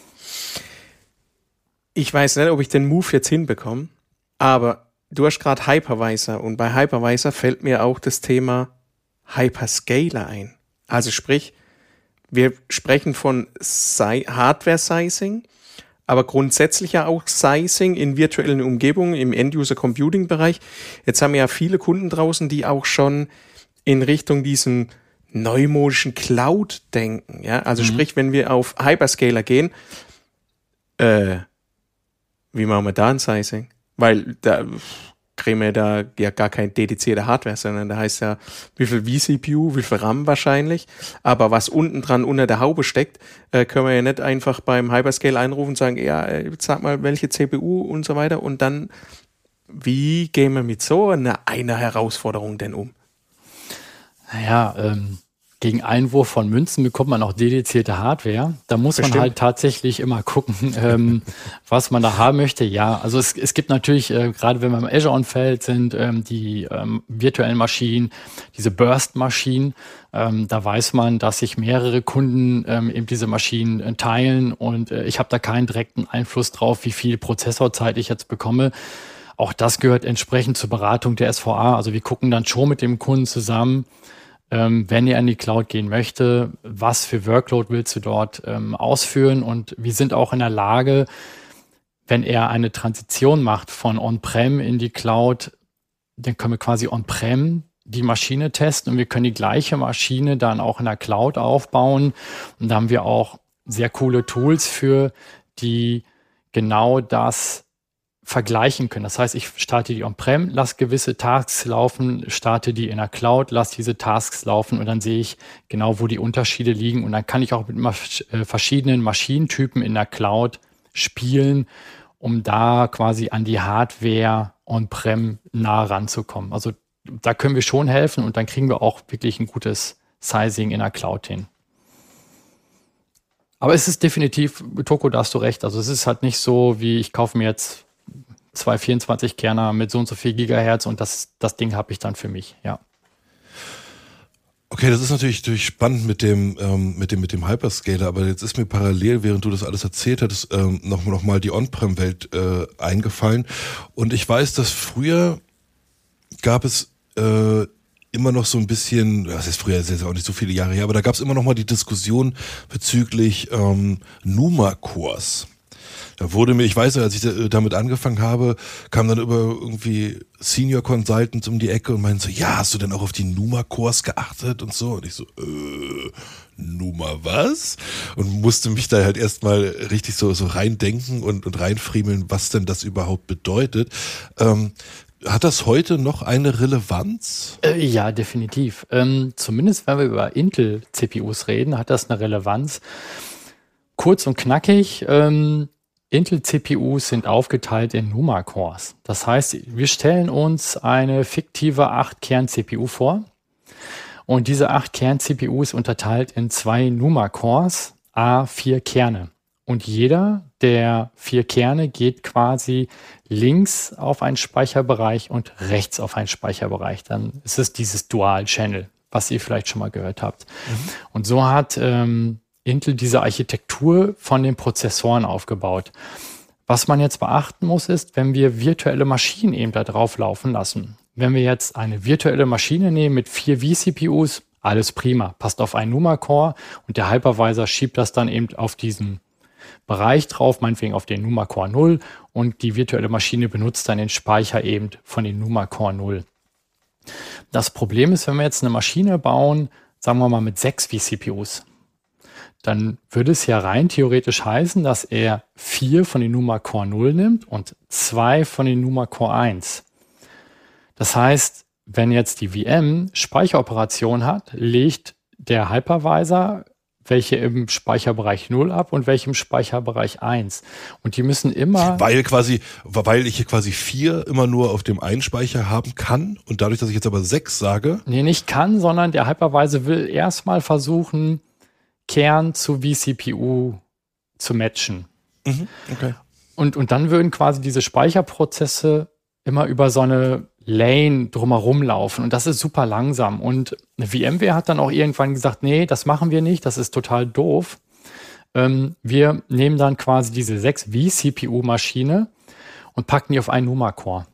Ich weiß nicht, ob ich den Move jetzt hinbekomme, aber du hast gerade Hypervisor, und bei Hypervisor fällt mir auch das Thema Hyperscaler ein. Also sprich, wir sprechen von Si- Hardware-Sizing, aber grundsätzlich ja auch Sizing in virtuellen Umgebungen im End-User-Computing-Bereich. Jetzt haben wir ja viele Kunden draußen, die auch schon in Richtung diesen neumodischen Cloud denken. Ja? Also mhm. sprich, wenn wir auf Hyperscaler gehen, äh, wie machen wir da ein Sizing? Weil da kriegen wir da ja gar keine dedizierte Hardware, sondern da heißt ja, wie viel V C P U, wie viel RAM wahrscheinlich. Aber was unten dran unter der Haube steckt, äh, können wir ja nicht einfach beim Hyperscale einrufen und sagen, ja, sag mal, welche C P U und so weiter. Und dann, wie gehen wir mit so einer, einer Herausforderung denn um? Naja, ähm, gegen Einwurf von Münzen bekommt man auch dedizierte Hardware. Da muss Bestimmt. man halt tatsächlich immer gucken, ähm, was man da haben möchte. Ja, also es, es gibt natürlich, äh, gerade wenn wir im Azure-Umfeld sind, ähm, die ähm, virtuellen Maschinen, diese Burst-Maschinen. Ähm, da weiß man, dass sich mehrere Kunden ähm, eben diese Maschinen äh, teilen und äh, ich habe da keinen direkten Einfluss drauf, wie viel Prozessorzeit ich jetzt bekomme. Auch das gehört entsprechend zur Beratung der S V A. Also wir gucken dann schon mit dem Kunden zusammen, Ähm, wenn er in die Cloud gehen möchte, was für Workload willst du dort ähm, ausführen? Und wir sind auch in der Lage, wenn er eine Transition macht von On-Prem in die Cloud, dann können wir quasi On-Prem die Maschine testen und wir können die gleiche Maschine dann auch in der Cloud aufbauen. Und da haben wir auch sehr coole Tools für, die genau das vergleichen können. Das heißt, ich starte die On-Prem, lasse gewisse Tasks laufen, starte die in der Cloud, lasse diese Tasks laufen und dann sehe ich genau, wo die Unterschiede liegen und dann kann ich auch mit mas- äh, verschiedenen Maschinentypen in der Cloud spielen, um da quasi an die Hardware On-Prem nah ranzukommen. Also da können wir schon helfen und dann kriegen wir auch wirklich ein gutes Sizing in der Cloud hin. Aber es ist definitiv, Toko, da hast du recht, also es ist halt nicht so, wie ich kaufe mir jetzt zwei vierundzwanzig-Kerner mit so und so viel Gigahertz und das, das Ding habe ich dann für mich, ja. Okay, das ist natürlich, natürlich spannend mit dem, ähm, mit dem, mit dem Hyperscaler, aber jetzt ist mir parallel, während du das alles erzählt hattest, ähm, noch, noch mal die On-Prem-Welt äh, eingefallen. Und ich weiß, dass früher gab es äh, immer noch so ein bisschen, das ist früher, das ist auch nicht so viele Jahre her, aber da gab es immer noch mal die Diskussion bezüglich ähm, NUMA-Cores. Da wurde mir, ich weiß, als ich damit angefangen habe, kam dann über irgendwie Senior Consultants um die Ecke und meinten so, ja, hast du denn auch auf die NUMA-Cores geachtet und so? Und ich so, äh, NUMA was? Und musste mich da halt erstmal richtig so, so reindenken und, und reinfriemeln, was denn das überhaupt bedeutet. Ähm, hat das heute noch eine Relevanz? Äh, ja, definitiv. Ähm, zumindest wenn wir über Intel-C P Us reden, hat das eine Relevanz. Kurz und knackig, ähm, Intel-C P Us sind aufgeteilt in NUMA-Cores. Das heißt, wir stellen uns eine fiktive acht Kern C P U vor und diese acht Kern C P U ist unterteilt in zwei NUMA-Cores, a vier Kerne. Und jeder der vier Kerne geht quasi links auf einen Speicherbereich und rechts auf einen Speicherbereich. Dann ist es dieses Dual-Channel, was ihr vielleicht schon mal gehört habt. Mhm. Und so hat ähm, Intel diese Architektur von den Prozessoren aufgebaut. Was man jetzt beachten muss, ist, wenn wir virtuelle Maschinen eben da drauf laufen lassen. Wenn wir jetzt eine virtuelle Maschine nehmen mit vier vCP Us, alles prima, passt auf einen NUMA-Core und der Hypervisor schiebt das dann eben auf diesen Bereich drauf, meinetwegen auf den NUMA-Core null und die virtuelle Maschine benutzt dann den Speicher eben von den NUMA-Core null. Das Problem ist, wenn wir jetzt eine Maschine bauen, sagen wir mal mit sechs vCP Us, dann würde es ja rein theoretisch heißen, dass er vier von den NUMA-Core null nimmt und zwei von den NUMA-Core eins. Das heißt, wenn jetzt die V M Speicheroperation hat, legt der Hypervisor welche im Speicherbereich null ab und welche im Speicherbereich eins. Und die müssen immer... Weil quasi, weil ich hier quasi vier immer nur auf dem einen Speicher haben kann und dadurch, dass ich jetzt aber sechs sage... Nee, nicht kann, sondern der Hypervisor will erstmal versuchen, Kern zu vCP U zu matchen. Mhm, okay. Und, und dann würden quasi diese Speicherprozesse immer über so eine Lane drumherum laufen. Und das ist super langsam. Und VMware hat dann auch irgendwann gesagt, nee, das machen wir nicht, das ist total doof. Ähm, wir nehmen dann quasi diese sechs vCP U-Maschine und packen die auf einen NUMA-Core.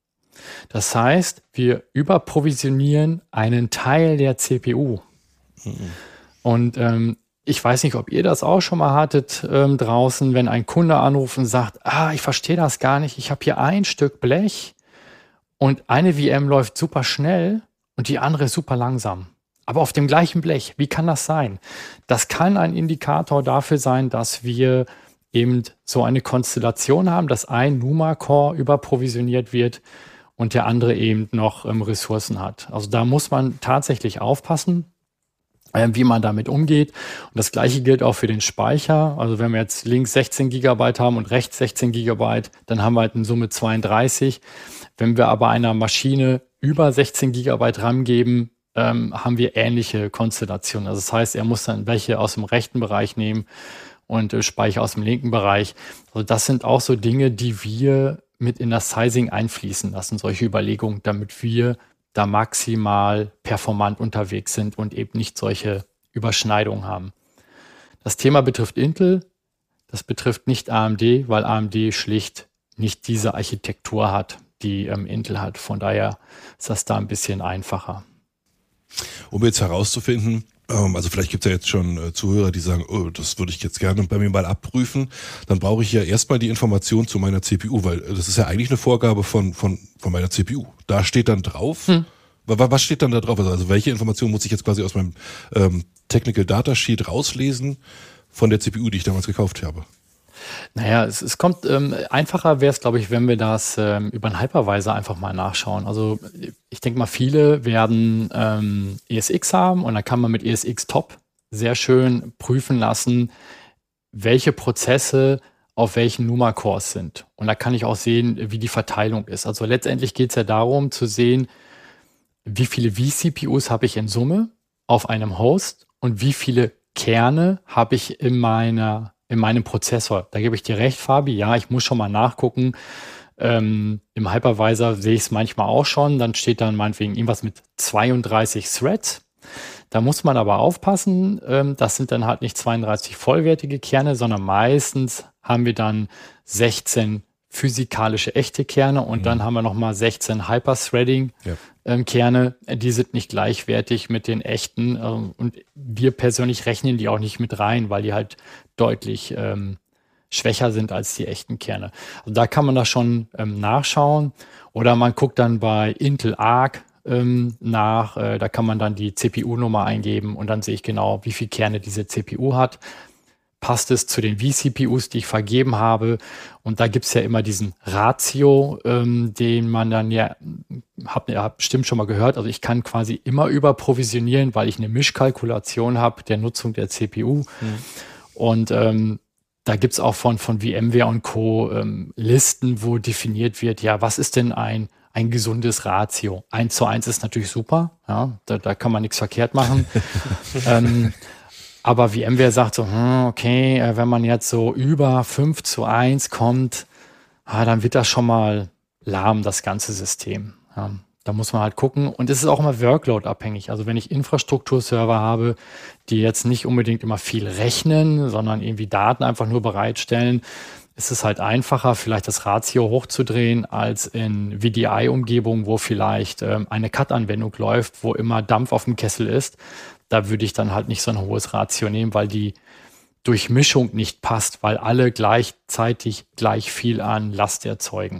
Das heißt, wir überprovisionieren einen Teil der C P U. Mhm. Und ähm, ich weiß nicht, ob ihr das auch schon mal hattet ähm, draußen, wenn ein Kunde anruft und sagt, ah, ich verstehe das gar nicht, ich habe hier ein Stück Blech und eine V M läuft super schnell und die andere ist super langsam. Aber auf dem gleichen Blech, wie kann das sein? Das kann ein Indikator dafür sein, dass wir eben so eine Konstellation haben, dass ein NUMA-Core überprovisioniert wird und der andere eben noch ähm, Ressourcen hat. Also da muss man tatsächlich aufpassen, äh, wie man damit umgeht. Und das Gleiche gilt auch für den Speicher. Also wenn wir jetzt links sechzehn Gigabyte haben und rechts sechzehn Gigabyte, dann haben wir halt in Summe zweiunddreißig. Wenn wir aber einer Maschine über sechzehn Gigabyte RAM geben, ähm, haben wir ähnliche Konstellationen. Also das heißt, er muss dann welche aus dem rechten Bereich nehmen und äh, Speicher aus dem linken Bereich. Also das sind auch so Dinge, die wir mit in das Sizing einfließen lassen, solche Überlegungen, damit wir da maximal performant unterwegs sind und eben nicht solche Überschneidungen haben. Das Thema betrifft Intel, das betrifft nicht A M D, weil A M D schlicht nicht diese Architektur hat, die ähm, Intel hat. Von daher ist das da ein bisschen einfacher. Um jetzt herauszufinden, ähm, also vielleicht gibt es ja jetzt schon äh, Zuhörer, die sagen, oh, das würde ich jetzt gerne bei mir mal abprüfen, dann brauche ich ja erstmal die Information zu meiner C P U, weil das ist ja eigentlich eine Vorgabe von, von, von meiner C P U. Da steht dann drauf, hm. was, was steht dann da drauf? Also welche Information muss ich jetzt quasi aus meinem ähm, Technical Data Sheet rauslesen von der C P U, die ich damals gekauft habe? Naja, es, es kommt ähm, einfacher wäre es, glaube ich, wenn wir das ähm, über einen Hypervisor einfach mal nachschauen. Also ich denke mal, viele werden ähm, E S X haben und dann kann man mit E S X Top sehr schön prüfen lassen, welche Prozesse auf welchen Numa-Cores sind. Und da kann ich auch sehen, wie die Verteilung ist. Also letztendlich geht es ja darum zu sehen, wie viele V-C P Us habe ich in Summe auf einem Host und wie viele Kerne habe ich in meiner in meinem Prozessor. Da gebe ich dir recht, Fabi. Ja, ich muss schon mal nachgucken. Ähm, im Hypervisor sehe ich es manchmal auch schon. Dann steht dann meinetwegen irgendwas mit zweiunddreißig Threads. Da muss man aber aufpassen. Ähm, das sind dann halt nicht zweiunddreißig vollwertige Kerne, sondern meistens haben wir dann sechzehn physikalische echte Kerne und mhm. dann haben wir nochmal sechzehn Hyper-Threading-Kerne. Ja. Die sind nicht gleichwertig mit den echten und wir persönlich rechnen die auch nicht mit rein, weil die halt deutlich ähm, schwächer sind als die echten Kerne. Also da kann man das schon ähm, nachschauen oder man guckt dann bei Intel Arc ähm, nach, äh, da kann man dann die C P U-Nummer eingeben und dann sehe ich genau, wie viele Kerne diese C P U hat. Passt es zu den V-C P Us, die ich vergeben habe? Und da gibt es ja immer diesen Ratio, ähm, den man dann ja, habt ihr habt bestimmt schon mal gehört, also ich kann quasi immer überprovisionieren, weil ich eine Mischkalkulation habe der Nutzung der C P U. Mhm. Und ähm, da gibt es auch von, von VMware und Co. Ähm, Listen, wo definiert wird, ja, was ist denn ein, ein gesundes Ratio? eins zu eins ist natürlich super, ja, da, da kann man nichts verkehrt machen. ähm, Aber VMware sagt so, hm, okay, äh, wenn man jetzt so über fünf zu eins kommt, ah, dann wird das schon mal lahm, das ganze System. Ja, da muss man halt gucken. Und es ist auch immer Workload-abhängig. Also wenn ich Infrastrukturserver habe, die jetzt nicht unbedingt immer viel rechnen, sondern irgendwie Daten einfach nur bereitstellen, ist es halt einfacher, vielleicht das Ratio hochzudrehen, als in V D I-Umgebungen, wo vielleicht ähm, eine C A T-Anwendung läuft, wo immer Dampf auf dem Kessel ist. Da würde ich dann halt nicht so ein hohes Ratio nehmen, weil die Durchmischung nicht passt, weil alle gleichzeitig gleich viel an Last erzeugen.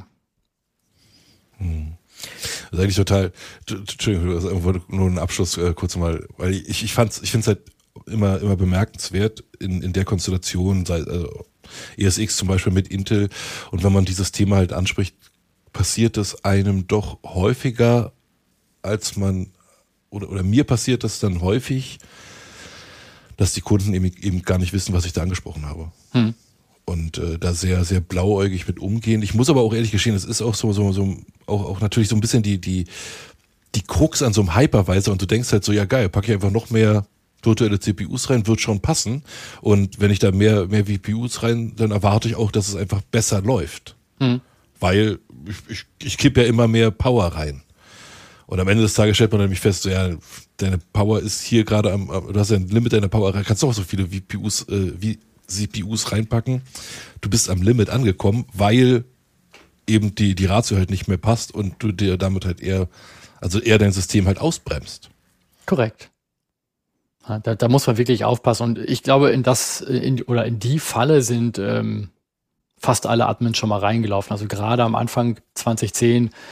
Hm. Das ist eigentlich total, Entschuldigung, das ist irgendwo nur ein Abschluss äh, kurz mal, weil ich, ich fand's, ich finde es halt immer, immer bemerkenswert in, in der Konstellation, sei, äh, E S X zum Beispiel mit Intel, und wenn man dieses Thema halt anspricht, passiert es einem doch häufiger, als man Oder, oder mir passiert das dann häufig, dass die Kunden eben, eben gar nicht wissen, was ich da angesprochen habe. Hm. Und äh, da sehr, sehr blauäugig mit umgehen. Ich muss aber auch ehrlich gestehen, es ist auch so, so, so auch, auch natürlich so ein bisschen die, die, die Krux an so einem Hypervisor, und du denkst halt so, ja geil, packe ich einfach noch mehr virtuelle C P Us rein, wird schon passen. Und wenn ich da mehr, mehr V P Us rein, dann erwarte ich auch, dass es einfach besser läuft. Hm. Weil ich, ich, ich kippe ja immer mehr Power rein. Und am Ende des Tages stellt man nämlich fest, so, ja, deine Power ist hier gerade am, du hast ja ein Limit deiner Power, kannst du auch so viele V P Us, äh, wie C P Us reinpacken. Du bist am Limit angekommen, weil eben die, die Ratio halt nicht mehr passt und du dir damit halt eher, also eher dein System halt ausbremst. Korrekt. Ja, da, da muss man wirklich aufpassen. Und ich glaube, in das, in, oder in die Falle sind ähm, fast alle Admins schon mal reingelaufen. Also gerade am Anfang zwanzig zehn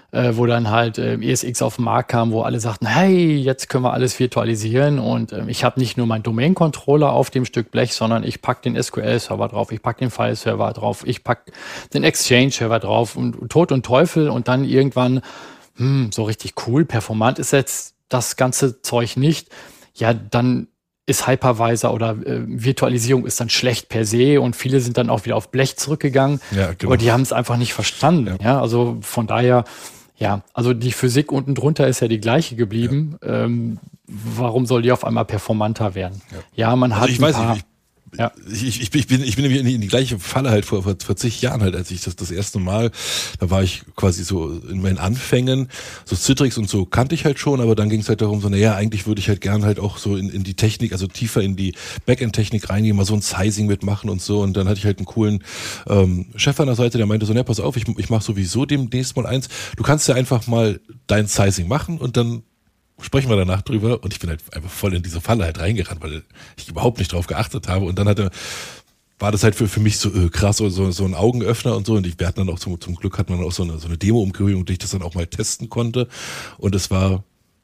äh, wo dann halt äh, E S X auf den Markt kam, wo alle sagten, hey, jetzt können wir alles virtualisieren und äh, ich habe nicht nur meinen Domain-Controller auf dem Stück Blech, sondern ich packe den S Q L-Server drauf, ich packe den File-Server drauf, ich packe den Exchange-Server drauf und, und Tod und Teufel und dann irgendwann, hm, so richtig cool, performant ist jetzt das ganze Zeug nicht. Ja, dann ist Hypervisor oder äh, Virtualisierung ist dann schlecht per se und viele sind dann auch wieder auf Blech zurückgegangen, ja, genau. aber die haben es einfach nicht verstanden. Ja. ja, also von daher, ja, also die Physik unten drunter ist ja die gleiche geblieben. Ja. Ähm, warum soll die auf einmal performanter werden? Ja, ja man also hat ich ein weiß paar, nicht, ich, Ja. Ich, ich, ich bin, ich bin in die, in die gleiche Falle halt vor, vor, vor zig Jahren halt, als ich das das erste Mal, da war ich quasi so in meinen Anfängen, so Citrix und so kannte ich halt schon, aber dann ging es halt darum, so, naja, eigentlich würde ich halt gern halt auch so in, in die Technik, also tiefer in die Backend-Technik reingehen, mal so ein Sizing mitmachen und so, und dann hatte ich halt einen coolen ähm, Chef an der Seite, der meinte so, na, pass auf, ich, ich mache sowieso demnächst mal eins, du kannst ja einfach mal dein Sizing machen und dann sprechen wir danach drüber, und ich bin halt einfach voll in diese Falle halt reingerannt, weil ich überhaupt nicht drauf geachtet habe, und dann hatte, war das halt für, für mich so äh, krass, so, so ein Augenöffner und so, und ich, wir hatten dann auch zum, zum Glück hat man auch so eine, so eine Demo-Umgebung, die ich das dann auch mal testen konnte, und es war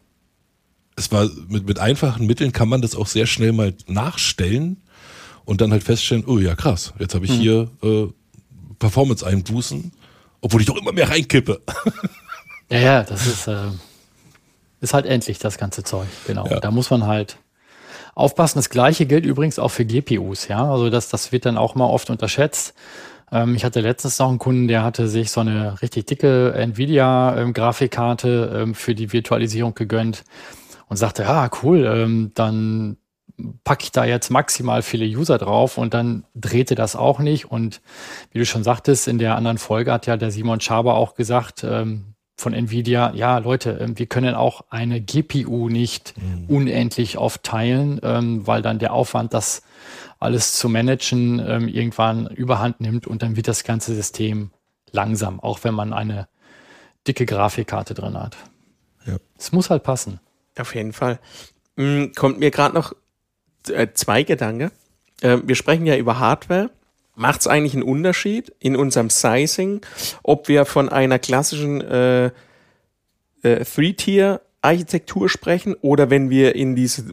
es war mit, mit einfachen Mitteln kann man das auch sehr schnell mal nachstellen und dann halt feststellen, oh ja krass, jetzt habe ich hm. hier äh, Performance-Einbußen, obwohl ich doch immer mehr reinkippe. Ja, ja, das ist äh ist halt endlich das ganze Zeug, genau. Ja. Da muss man halt aufpassen. Das Gleiche gilt übrigens auch für G P Us, ja. Also das, das wird dann auch mal oft unterschätzt. Ähm, ich hatte letztens noch einen Kunden, der hatte sich so eine richtig dicke Nvidia-Grafikkarte ähm, ähm, für die Virtualisierung gegönnt und sagte, ja, cool, ähm, dann packe ich da jetzt maximal viele User drauf, und dann drehte das auch nicht. Und wie du schon sagtest, in der anderen Folge hat ja der Simon Schaber auch gesagt, ähm, von Nvidia, ja Leute, wir können auch eine G P U nicht mhm. unendlich oft teilen, ähm, weil dann der Aufwand, das alles zu managen, ähm, irgendwann überhand nimmt, und dann wird das ganze System langsam, auch wenn man eine dicke Grafikkarte drin hat. Ja. Es muss halt passen. Auf jeden Fall. Mhm, kommt mir gerade noch äh, zwei Gedanken. Äh, wir sprechen ja über Hardware. Macht es eigentlich einen Unterschied in unserem Sizing, ob wir von einer klassischen äh, äh, Three-Tier-Architektur sprechen oder wenn wir in diese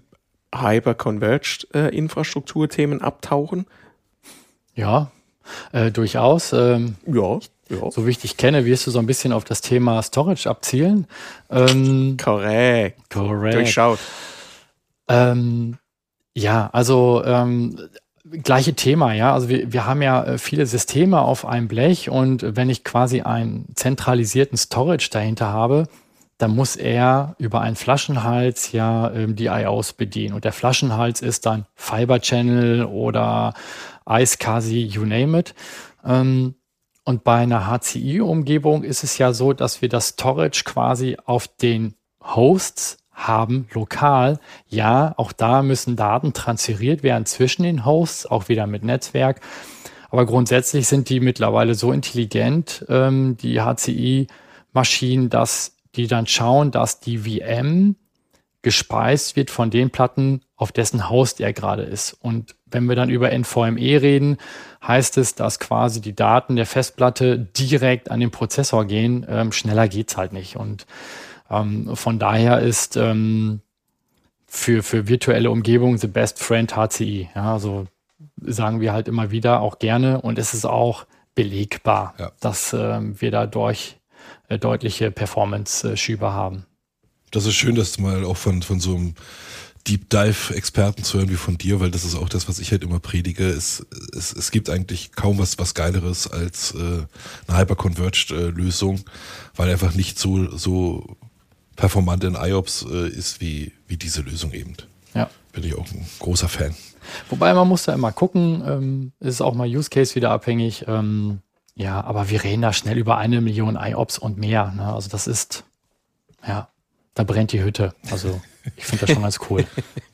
Hyper-Converged-Infrastrukturthemen äh, abtauchen? Ja, äh, durchaus. Ähm, ja, ja. So wie ich dich kenne, wirst du so ein bisschen auf das Thema Storage abzielen. Ähm, korrekt. Korrekt. Durchschaut. Ähm, ja, also ähm, gleiche Thema, ja. Also wir, wir haben ja viele Systeme auf einem Blech, und wenn ich quasi einen zentralisierten Storage dahinter habe, dann muss er über einen Flaschenhals ja ähm, die I Os bedienen. Und der Flaschenhals ist dann Fiber Channel oder iSCSI, you name it. Ähm, und bei einer H C I-Umgebung ist es ja so, dass wir das Storage quasi auf den Hosts haben, lokal. Ja, auch da müssen Daten transferiert werden zwischen den Hosts, auch wieder mit Netzwerk. Aber grundsätzlich sind die mittlerweile so intelligent, ähm, die H C I-Maschinen, dass die dann schauen, dass die V M gespeist wird von den Platten, auf dessen Host er gerade ist. Und wenn wir dann über N V M e reden, heißt es, dass quasi die Daten der Festplatte direkt an den Prozessor gehen. Ähm, schneller geht's halt nicht. Und ähm, von daher ist ähm, für, für virtuelle Umgebungen the best friend H C I. Ja, also sagen wir halt immer wieder, auch gerne. Und es ist auch belegbar, ja, dass ähm, wir dadurch äh, deutliche Performance-Schübe haben. Das ist schön, das mal auch von, von so einem Deep Dive-Experten zu hören wie von dir, weil das ist auch das, was ich halt immer predige. Es, es, es gibt eigentlich kaum was, was Geileres als äh, eine Hyper-Converged-Lösung, äh, weil einfach nicht so, so performant in I O P S äh, ist wie, wie diese Lösung eben. Ja. Bin ich auch ein großer Fan. Wobei man muss da immer gucken, ähm, ist auch mal Use Case wieder abhängig. Ähm, ja, aber wir reden da schnell über eine Million I O P S und mehr. Ne? Also das ist, ja, da brennt die Hütte. Also ich finde das schon ganz cool.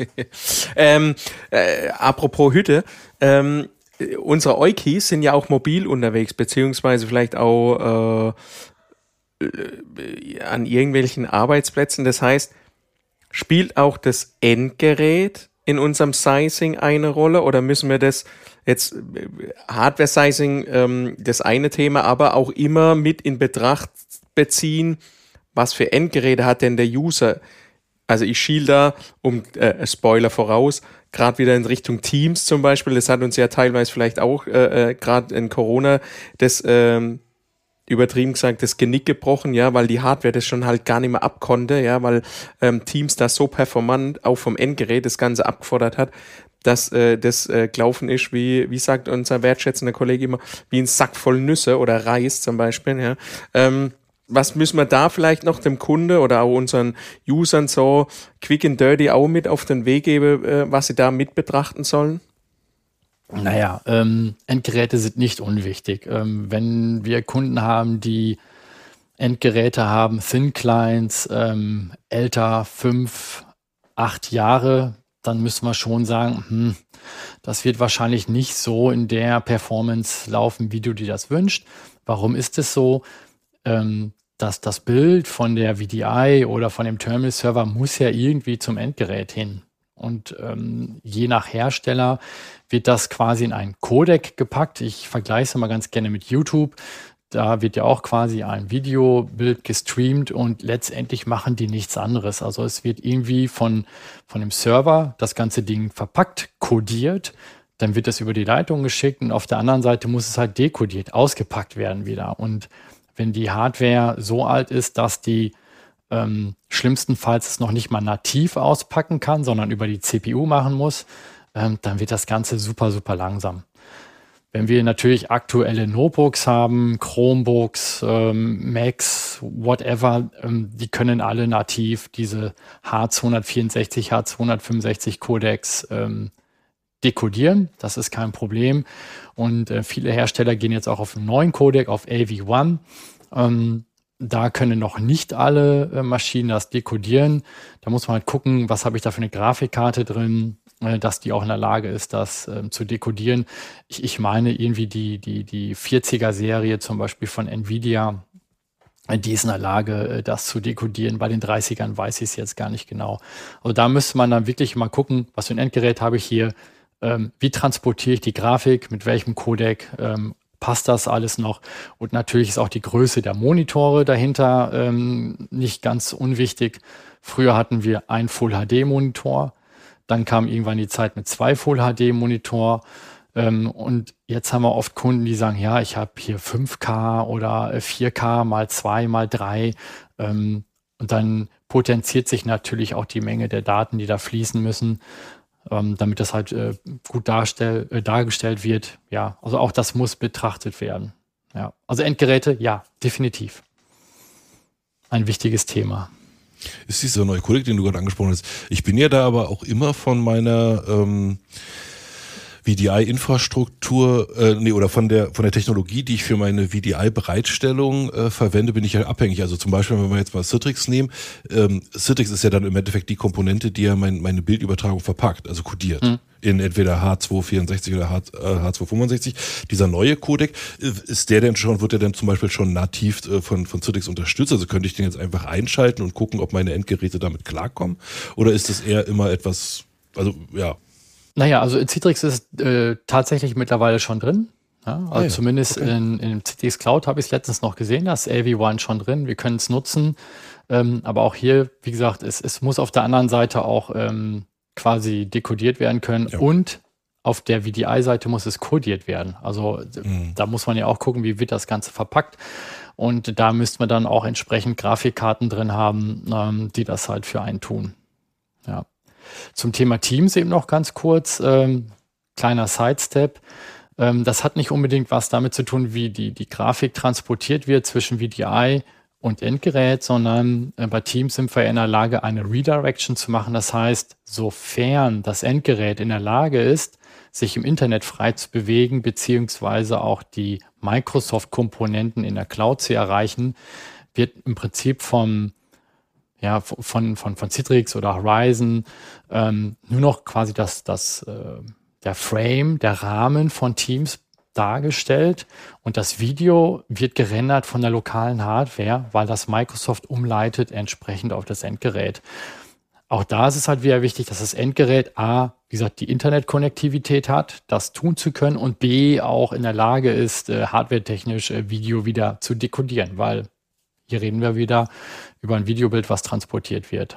ähm, äh, apropos Hütte, ähm, unsere Eukis sind ja auch mobil unterwegs, beziehungsweise vielleicht auch äh, äh, an irgendwelchen Arbeitsplätzen. Das heißt, spielt auch das Endgerät in unserem Sizing eine Rolle, oder müssen wir das jetzt, Hardware-Sizing, ähm, das eine Thema, aber auch immer mit in Betracht beziehen, was für Endgeräte hat denn der User? Also ich schiel da, um äh, Spoiler voraus, gerade wieder in Richtung Teams zum Beispiel, das hat uns ja teilweise vielleicht auch äh, äh, gerade in Corona das ähm, übertrieben gesagt das Genick gebrochen, ja, weil die Hardware das schon halt gar nicht mehr abkonnte, ja, weil ähm, Teams das so performant auch vom Endgerät das Ganze abgefordert hat, dass äh, das äh, gelaufen ist, wie wie sagt unser wertschätzender Kollege immer, wie ein Sack voll Nüsse oder Reis zum Beispiel, ja. Ähm, was müssen wir da vielleicht noch dem Kunde oder auch unseren Usern so quick and dirty auch mit auf den Weg geben, äh, was sie da mit betrachten sollen? Naja, ähm, Endgeräte sind nicht unwichtig. Ähm, wenn wir Kunden haben, die Endgeräte haben, Thin Clients, ähm, älter, fünf, acht Jahre, dann müssen wir schon sagen, hm, das wird wahrscheinlich nicht so in der Performance laufen, wie du dir das wünschst. Warum ist es so? Ähm, dass das Bild von der V D I oder von dem Terminal-Server muss ja irgendwie zum Endgerät hin. Und ähm, je nach Hersteller wird das quasi in einen Codec gepackt. Ich vergleiche es mal ganz gerne mit YouTube. Da wird ja auch quasi ein Videobild gestreamt und letztendlich machen die nichts anderes. Also es wird irgendwie von, von dem Server das ganze Ding verpackt, kodiert. Dann wird das über die Leitung geschickt und auf der anderen Seite muss es halt dekodiert, ausgepackt werden wieder. Und wenn die Hardware so alt ist, dass die ähm, schlimmstenfalls es noch nicht mal nativ auspacken kann, sondern über die C P U machen muss, ähm, dann wird das Ganze super, super langsam. Wenn wir natürlich aktuelle Notebooks haben, Chromebooks, ähm, Macs, whatever, ähm, die können alle nativ diese H zweihundertvierundsechzig, H zweihundertfünfundsechzig Codecs ähm, dekodieren. Das ist kein Problem. Und äh, viele Hersteller gehen jetzt auch auf einen neuen Codec, auf A V eins. Ähm, da können noch nicht alle äh, Maschinen das dekodieren. Da muss man halt gucken, was habe ich da für eine Grafikkarte drin, äh, dass die auch in der Lage ist, das äh, zu dekodieren. Ich, ich meine irgendwie die, die, die vierziger-Serie zum Beispiel von Nvidia, die ist in der Lage, das zu dekodieren. Bei den dreißigern weiß ich es jetzt gar nicht genau. Also da müsste man dann wirklich mal gucken, was für ein Endgerät habe ich hier, ähm, wie transportiere ich die Grafik, mit welchem Codec, ähm, passt das alles noch? Und natürlich ist auch die Größe der Monitore dahinter ähm, nicht ganz unwichtig. Früher hatten wir einen Full-H D-Monitor, dann kam irgendwann die Zeit mit zwei Full-H D-Monitor. Ähm, und jetzt haben wir oft Kunden, die sagen, ja, ich habe hier fünf K oder vier K mal zwei mal drei. Ähm, und dann potenziert sich natürlich auch die Menge der Daten, die da fließen müssen, ähm, damit das halt äh, gut darstell, äh, dargestellt wird. Ja, also auch das muss betrachtet werden. Ja, also Endgeräte, ja, definitiv. Ein wichtiges Thema. Ist dieser neue Codec, den du gerade angesprochen hast. Ich bin ja da aber auch immer von meiner ähm, V D I-Infrastruktur, äh, nee, oder von der von der Technologie, die ich für meine V D I-Bereitstellung äh, verwende, bin ich ja abhängig. Also zum Beispiel, wenn wir jetzt mal Citrix nehmen, ähm, Citrix ist ja dann im Endeffekt die Komponente, die ja mein, meine Bildübertragung verpackt, also kodiert. Mhm. In entweder H zweihundertvierundsechzig oder H zweihundertfünfundsechzig. Dieser neue Codec, ist der denn schon, wird der denn zum Beispiel schon nativ äh, von, von Citrix unterstützt? Also könnte ich den jetzt einfach einschalten und gucken, ob meine Endgeräte damit klarkommen? Oder ist das eher immer etwas, also ja. Naja, also Citrix ist äh, tatsächlich mittlerweile schon drin. Ja, also ah, ja. Zumindest okay. in, in Citrix Cloud habe ich es letztens noch gesehen, da ist A V eins schon drin. Wir können es nutzen. Ähm, aber auch hier, wie gesagt, es, es muss auf der anderen Seite auch ähm, quasi dekodiert werden können. Ja. Und auf der V D I-Seite muss es kodiert werden. Also mhm. da muss man ja auch gucken, wie wird das Ganze verpackt. Und da müsste man dann auch entsprechend Grafikkarten drin haben, ähm, die das halt für einen tun. Ja. Zum Thema Teams eben noch ganz kurz, ähm, kleiner Sidestep. Ähm, das hat nicht unbedingt was damit zu tun, wie die, die Grafik transportiert wird zwischen V D I und Endgerät, sondern äh, bei Teams sind wir in der Lage, eine Redirection zu machen. Das heißt, sofern das Endgerät in der Lage ist, sich im Internet frei zu bewegen, beziehungsweise auch die Microsoft-Komponenten in der Cloud zu erreichen, wird im Prinzip vom ja, von, von, von Citrix oder Horizon ähm, nur noch quasi das, das, äh, der Frame, der Rahmen von Teams dargestellt und das Video wird gerendert von der lokalen Hardware, weil das Microsoft umleitet entsprechend auf das Endgerät. Auch da ist es halt wieder wichtig, dass das Endgerät A, wie gesagt, die Internetkonnektivität hat, das tun zu können und B, auch in der Lage ist, äh, hardwaretechnisch äh, Video wieder zu dekodieren, weil hier reden wir wieder über ein Videobild, was transportiert wird.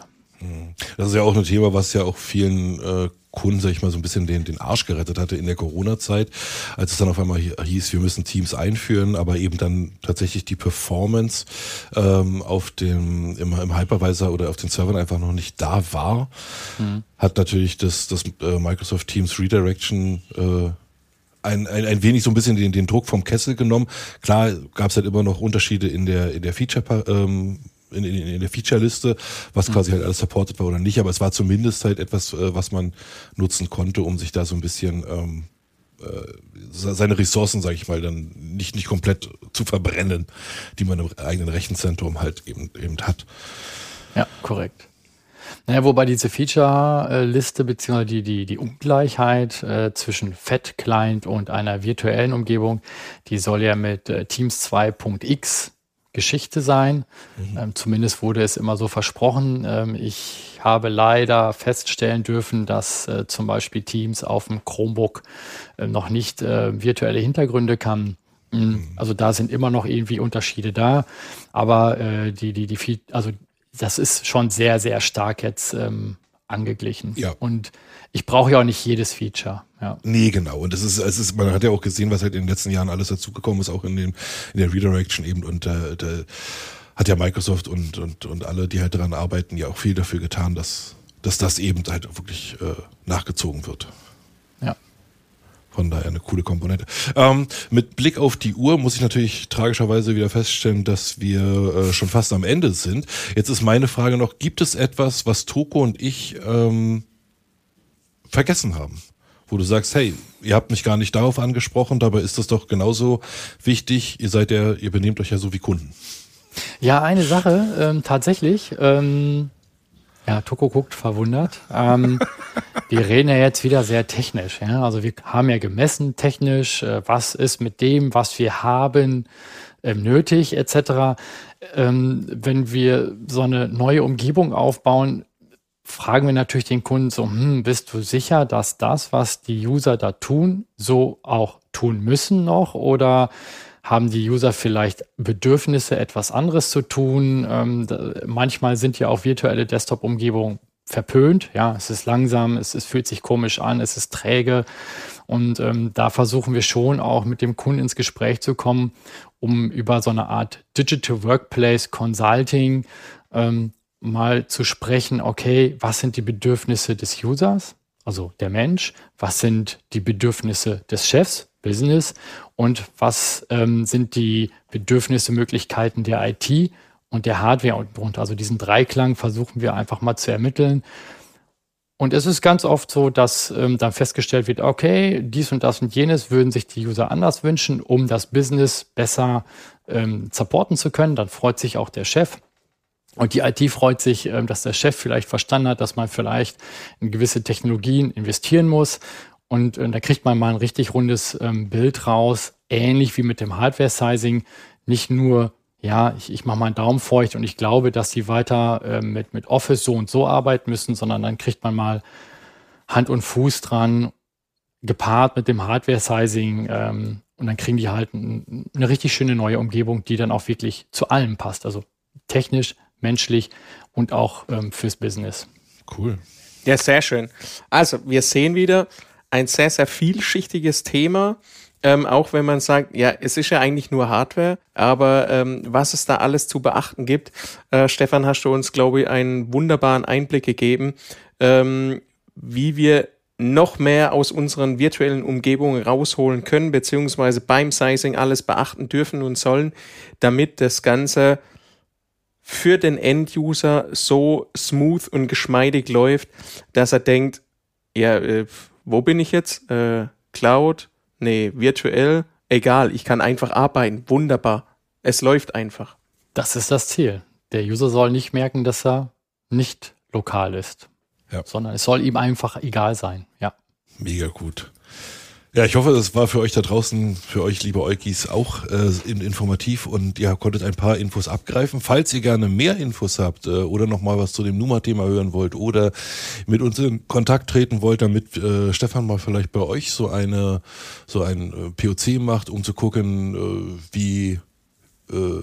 Das ist ja auch ein Thema, was ja auch vielen äh, Kunden, sag ich mal, so ein bisschen den, den Arsch gerettet hatte in der Corona-Zeit, als es dann auf einmal hieß, wir müssen Teams einführen, aber eben dann tatsächlich die Performance ähm, auf dem im, im Hypervisor oder auf den Servern einfach noch nicht da war, mhm. hat natürlich das, das äh, Microsoft Teams Redirection äh, Ein, ein, ein wenig so ein bisschen den, den Druck vom Kessel genommen. Klar gab es halt immer noch Unterschiede in der in der Feature ähm, in, in, in der Feature-Liste, was mhm. quasi halt alles supported war oder nicht, aber es war zumindest halt etwas, äh, was man nutzen konnte, um sich da so ein bisschen ähm, äh, seine Ressourcen, sage ich mal, dann nicht nicht komplett zu verbrennen, die man im eigenen Rechenzentrum halt eben eben hat. Ja, korrekt. Naja, wobei diese Feature-Liste beziehungsweise die, die, die Ungleichheit äh, zwischen Fat-Client und einer virtuellen Umgebung, die soll ja mit äh, Teams zwei Punkt x Geschichte sein. Mhm. Ähm, zumindest wurde es immer so versprochen. Ähm, ich habe leider feststellen dürfen, dass äh, zum Beispiel Teams auf dem Chromebook äh, noch nicht äh, virtuelle Hintergründe kann. Mhm. Also da sind immer noch irgendwie Unterschiede da. Aber äh, die, die, die, also das ist schon sehr, sehr stark jetzt ähm, angeglichen. Ja. Und ich brauche ja auch nicht jedes Feature. Ja. Nee, genau. Und das ist, es ist, man hat ja auch gesehen, was halt in den letzten Jahren alles dazugekommen ist, auch in, den, in der Redirection eben. Und äh, da hat ja Microsoft und, und, und alle, die halt daran arbeiten, ja auch viel dafür getan, dass, dass das eben halt wirklich äh, nachgezogen wird. Ja. Von daher eine coole Komponente. Ähm, mit Blick auf die Uhr muss ich natürlich tragischerweise wieder feststellen, dass wir äh, schon fast am Ende sind. Jetzt ist meine Frage noch, gibt es etwas, was Toko und ich ähm, vergessen haben? Wo du sagst, hey, ihr habt mich gar nicht darauf angesprochen, dabei ist das doch genauso wichtig. Ihr seid ja, ihr benehmt euch ja so wie Kunden. Ja, eine Sache, ähm, tatsächlich. Ähm, ja, Toko guckt verwundert. Ähm, wir reden ja jetzt wieder sehr technisch. Ja? Also wir haben ja gemessen technisch, äh, was ist mit dem, was wir haben, ähm, nötig et cetera. Ähm, wenn wir so eine neue Umgebung aufbauen, fragen wir natürlich den Kunden so, hm, bist du sicher, dass das, was die User da tun, so auch tun müssen noch? Oder haben die User vielleicht Bedürfnisse, etwas anderes zu tun? Ähm, da, manchmal sind ja auch virtuelle Desktop-Umgebungen verpönt. Ja, es ist langsam, es, es fühlt sich komisch an, es ist träge. Und ähm, da versuchen wir schon auch mit dem Kunden ins Gespräch zu kommen, um über so eine Art Digital Workplace Consulting ähm, mal zu sprechen, okay, was sind die Bedürfnisse des Users, also der Mensch, was sind die Bedürfnisse des Chefs, Business, und was ähm, sind die Bedürfnisse, Möglichkeiten der I T und der Hardware und drunter. Also diesen Dreiklang versuchen wir einfach mal zu ermitteln. Und es ist ganz oft so, dass ähm, dann festgestellt wird, okay, dies und das und jenes würden sich die User anders wünschen, um das Business besser ähm, supporten zu können. Dann freut sich auch der Chef. Und die I T freut sich, dass der Chef vielleicht verstanden hat, dass man vielleicht in gewisse Technologien investieren muss. Und da kriegt man mal ein richtig rundes Bild raus, ähnlich wie mit dem Hardware-Sizing. Nicht nur, ja, ich, ich mache mal einen Daumen feucht und ich glaube, dass die weiter mit, mit Office so und so arbeiten müssen, sondern dann kriegt man mal Hand und Fuß dran, gepaart mit dem Hardware-Sizing. Und dann kriegen die halt eine richtig schöne neue Umgebung, die dann auch wirklich zu allem passt. Also technisch, menschlich und auch ähm, fürs Business. Cool. Ja, sehr schön. Also, wir sehen wieder ein sehr, sehr vielschichtiges Thema, ähm, auch wenn man sagt, ja, es ist ja eigentlich nur Hardware, aber ähm, was es da alles zu beachten gibt, äh, Stefan, hast du uns, glaube ich, einen wunderbaren Einblick gegeben, ähm, wie wir noch mehr aus unseren virtuellen Umgebungen rausholen können, beziehungsweise beim Sizing alles beachten dürfen und sollen, damit das Ganze für den End-User so smooth und geschmeidig läuft, dass er denkt, ja, äh, wo bin ich jetzt? Äh, Cloud? Nee, virtuell? Egal, ich kann einfach arbeiten. Wunderbar. Es läuft einfach. Das ist das Ziel. Der User soll nicht merken, dass er nicht lokal ist, ja, sondern es soll ihm einfach egal sein. Ja. Mega gut. Ja, ich hoffe, das war für euch da draußen, für euch, liebe Eukis, auch äh, informativ und ihr konntet ein paar Infos abgreifen. Falls ihr gerne mehr Infos habt äh, oder nochmal was zu dem Numa-Thema hören wollt oder mit uns in Kontakt treten wollt, damit äh, Stefan mal vielleicht bei euch so eine so ein äh, P O C macht, um zu gucken, äh, wie äh,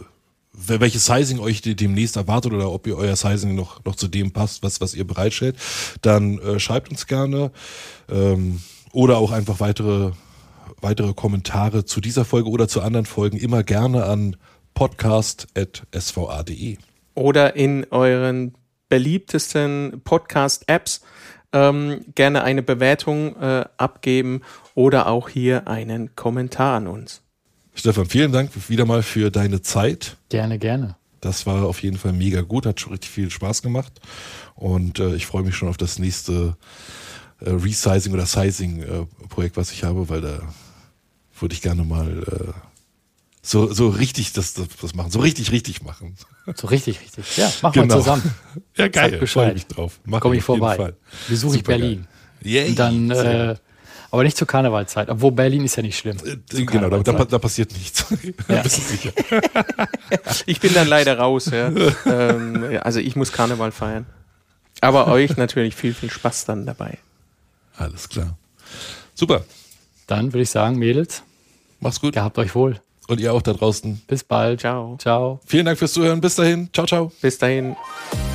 welches Sizing euch demnächst erwartet oder ob ihr euer Sizing noch, noch zu dem passt, was, was ihr bereitstellt, dann äh, schreibt uns gerne ähm, oder auch einfach weitere, weitere Kommentare zu dieser Folge oder zu anderen Folgen immer gerne an podcast at s v a punkt d e. Oder in euren beliebtesten Podcast-Apps ähm, gerne eine Bewertung äh, abgeben oder auch hier einen Kommentar an uns. Stefan, vielen Dank wieder mal für deine Zeit. Gerne, gerne. Das war auf jeden Fall mega gut, hat schon richtig viel Spaß gemacht und äh, ich freue mich schon auf das nächste äh, Resizing oder Sizing-Projekt, äh, was ich habe, weil da würde ich gerne mal äh, so, so richtig das, das, das machen, so richtig, richtig machen. So richtig, richtig. Ja, machen Genau. wir zusammen. Ja, geil, freue mich drauf. Mach Komme ich auf jeden vorbei. Fall. Besuche ich Super Berlin. Yay. Und dann, äh, aber nicht zur Karnevalzeit, obwohl Berlin ist ja nicht schlimm. Äh, genau, da, da, da passiert nichts. Ja. Bist du sicher? Ich bin dann leider raus. Ja. ähm, also ich muss Karneval feiern. Aber euch natürlich viel, viel Spaß dann dabei. Alles klar. Super. Dann würde ich sagen, Mädels, Mach's gut. gehabt euch wohl. Und ihr auch da draußen. Bis bald. Ciao. Ciao. Vielen Dank fürs Zuhören. Bis dahin. Ciao, ciao. Bis dahin.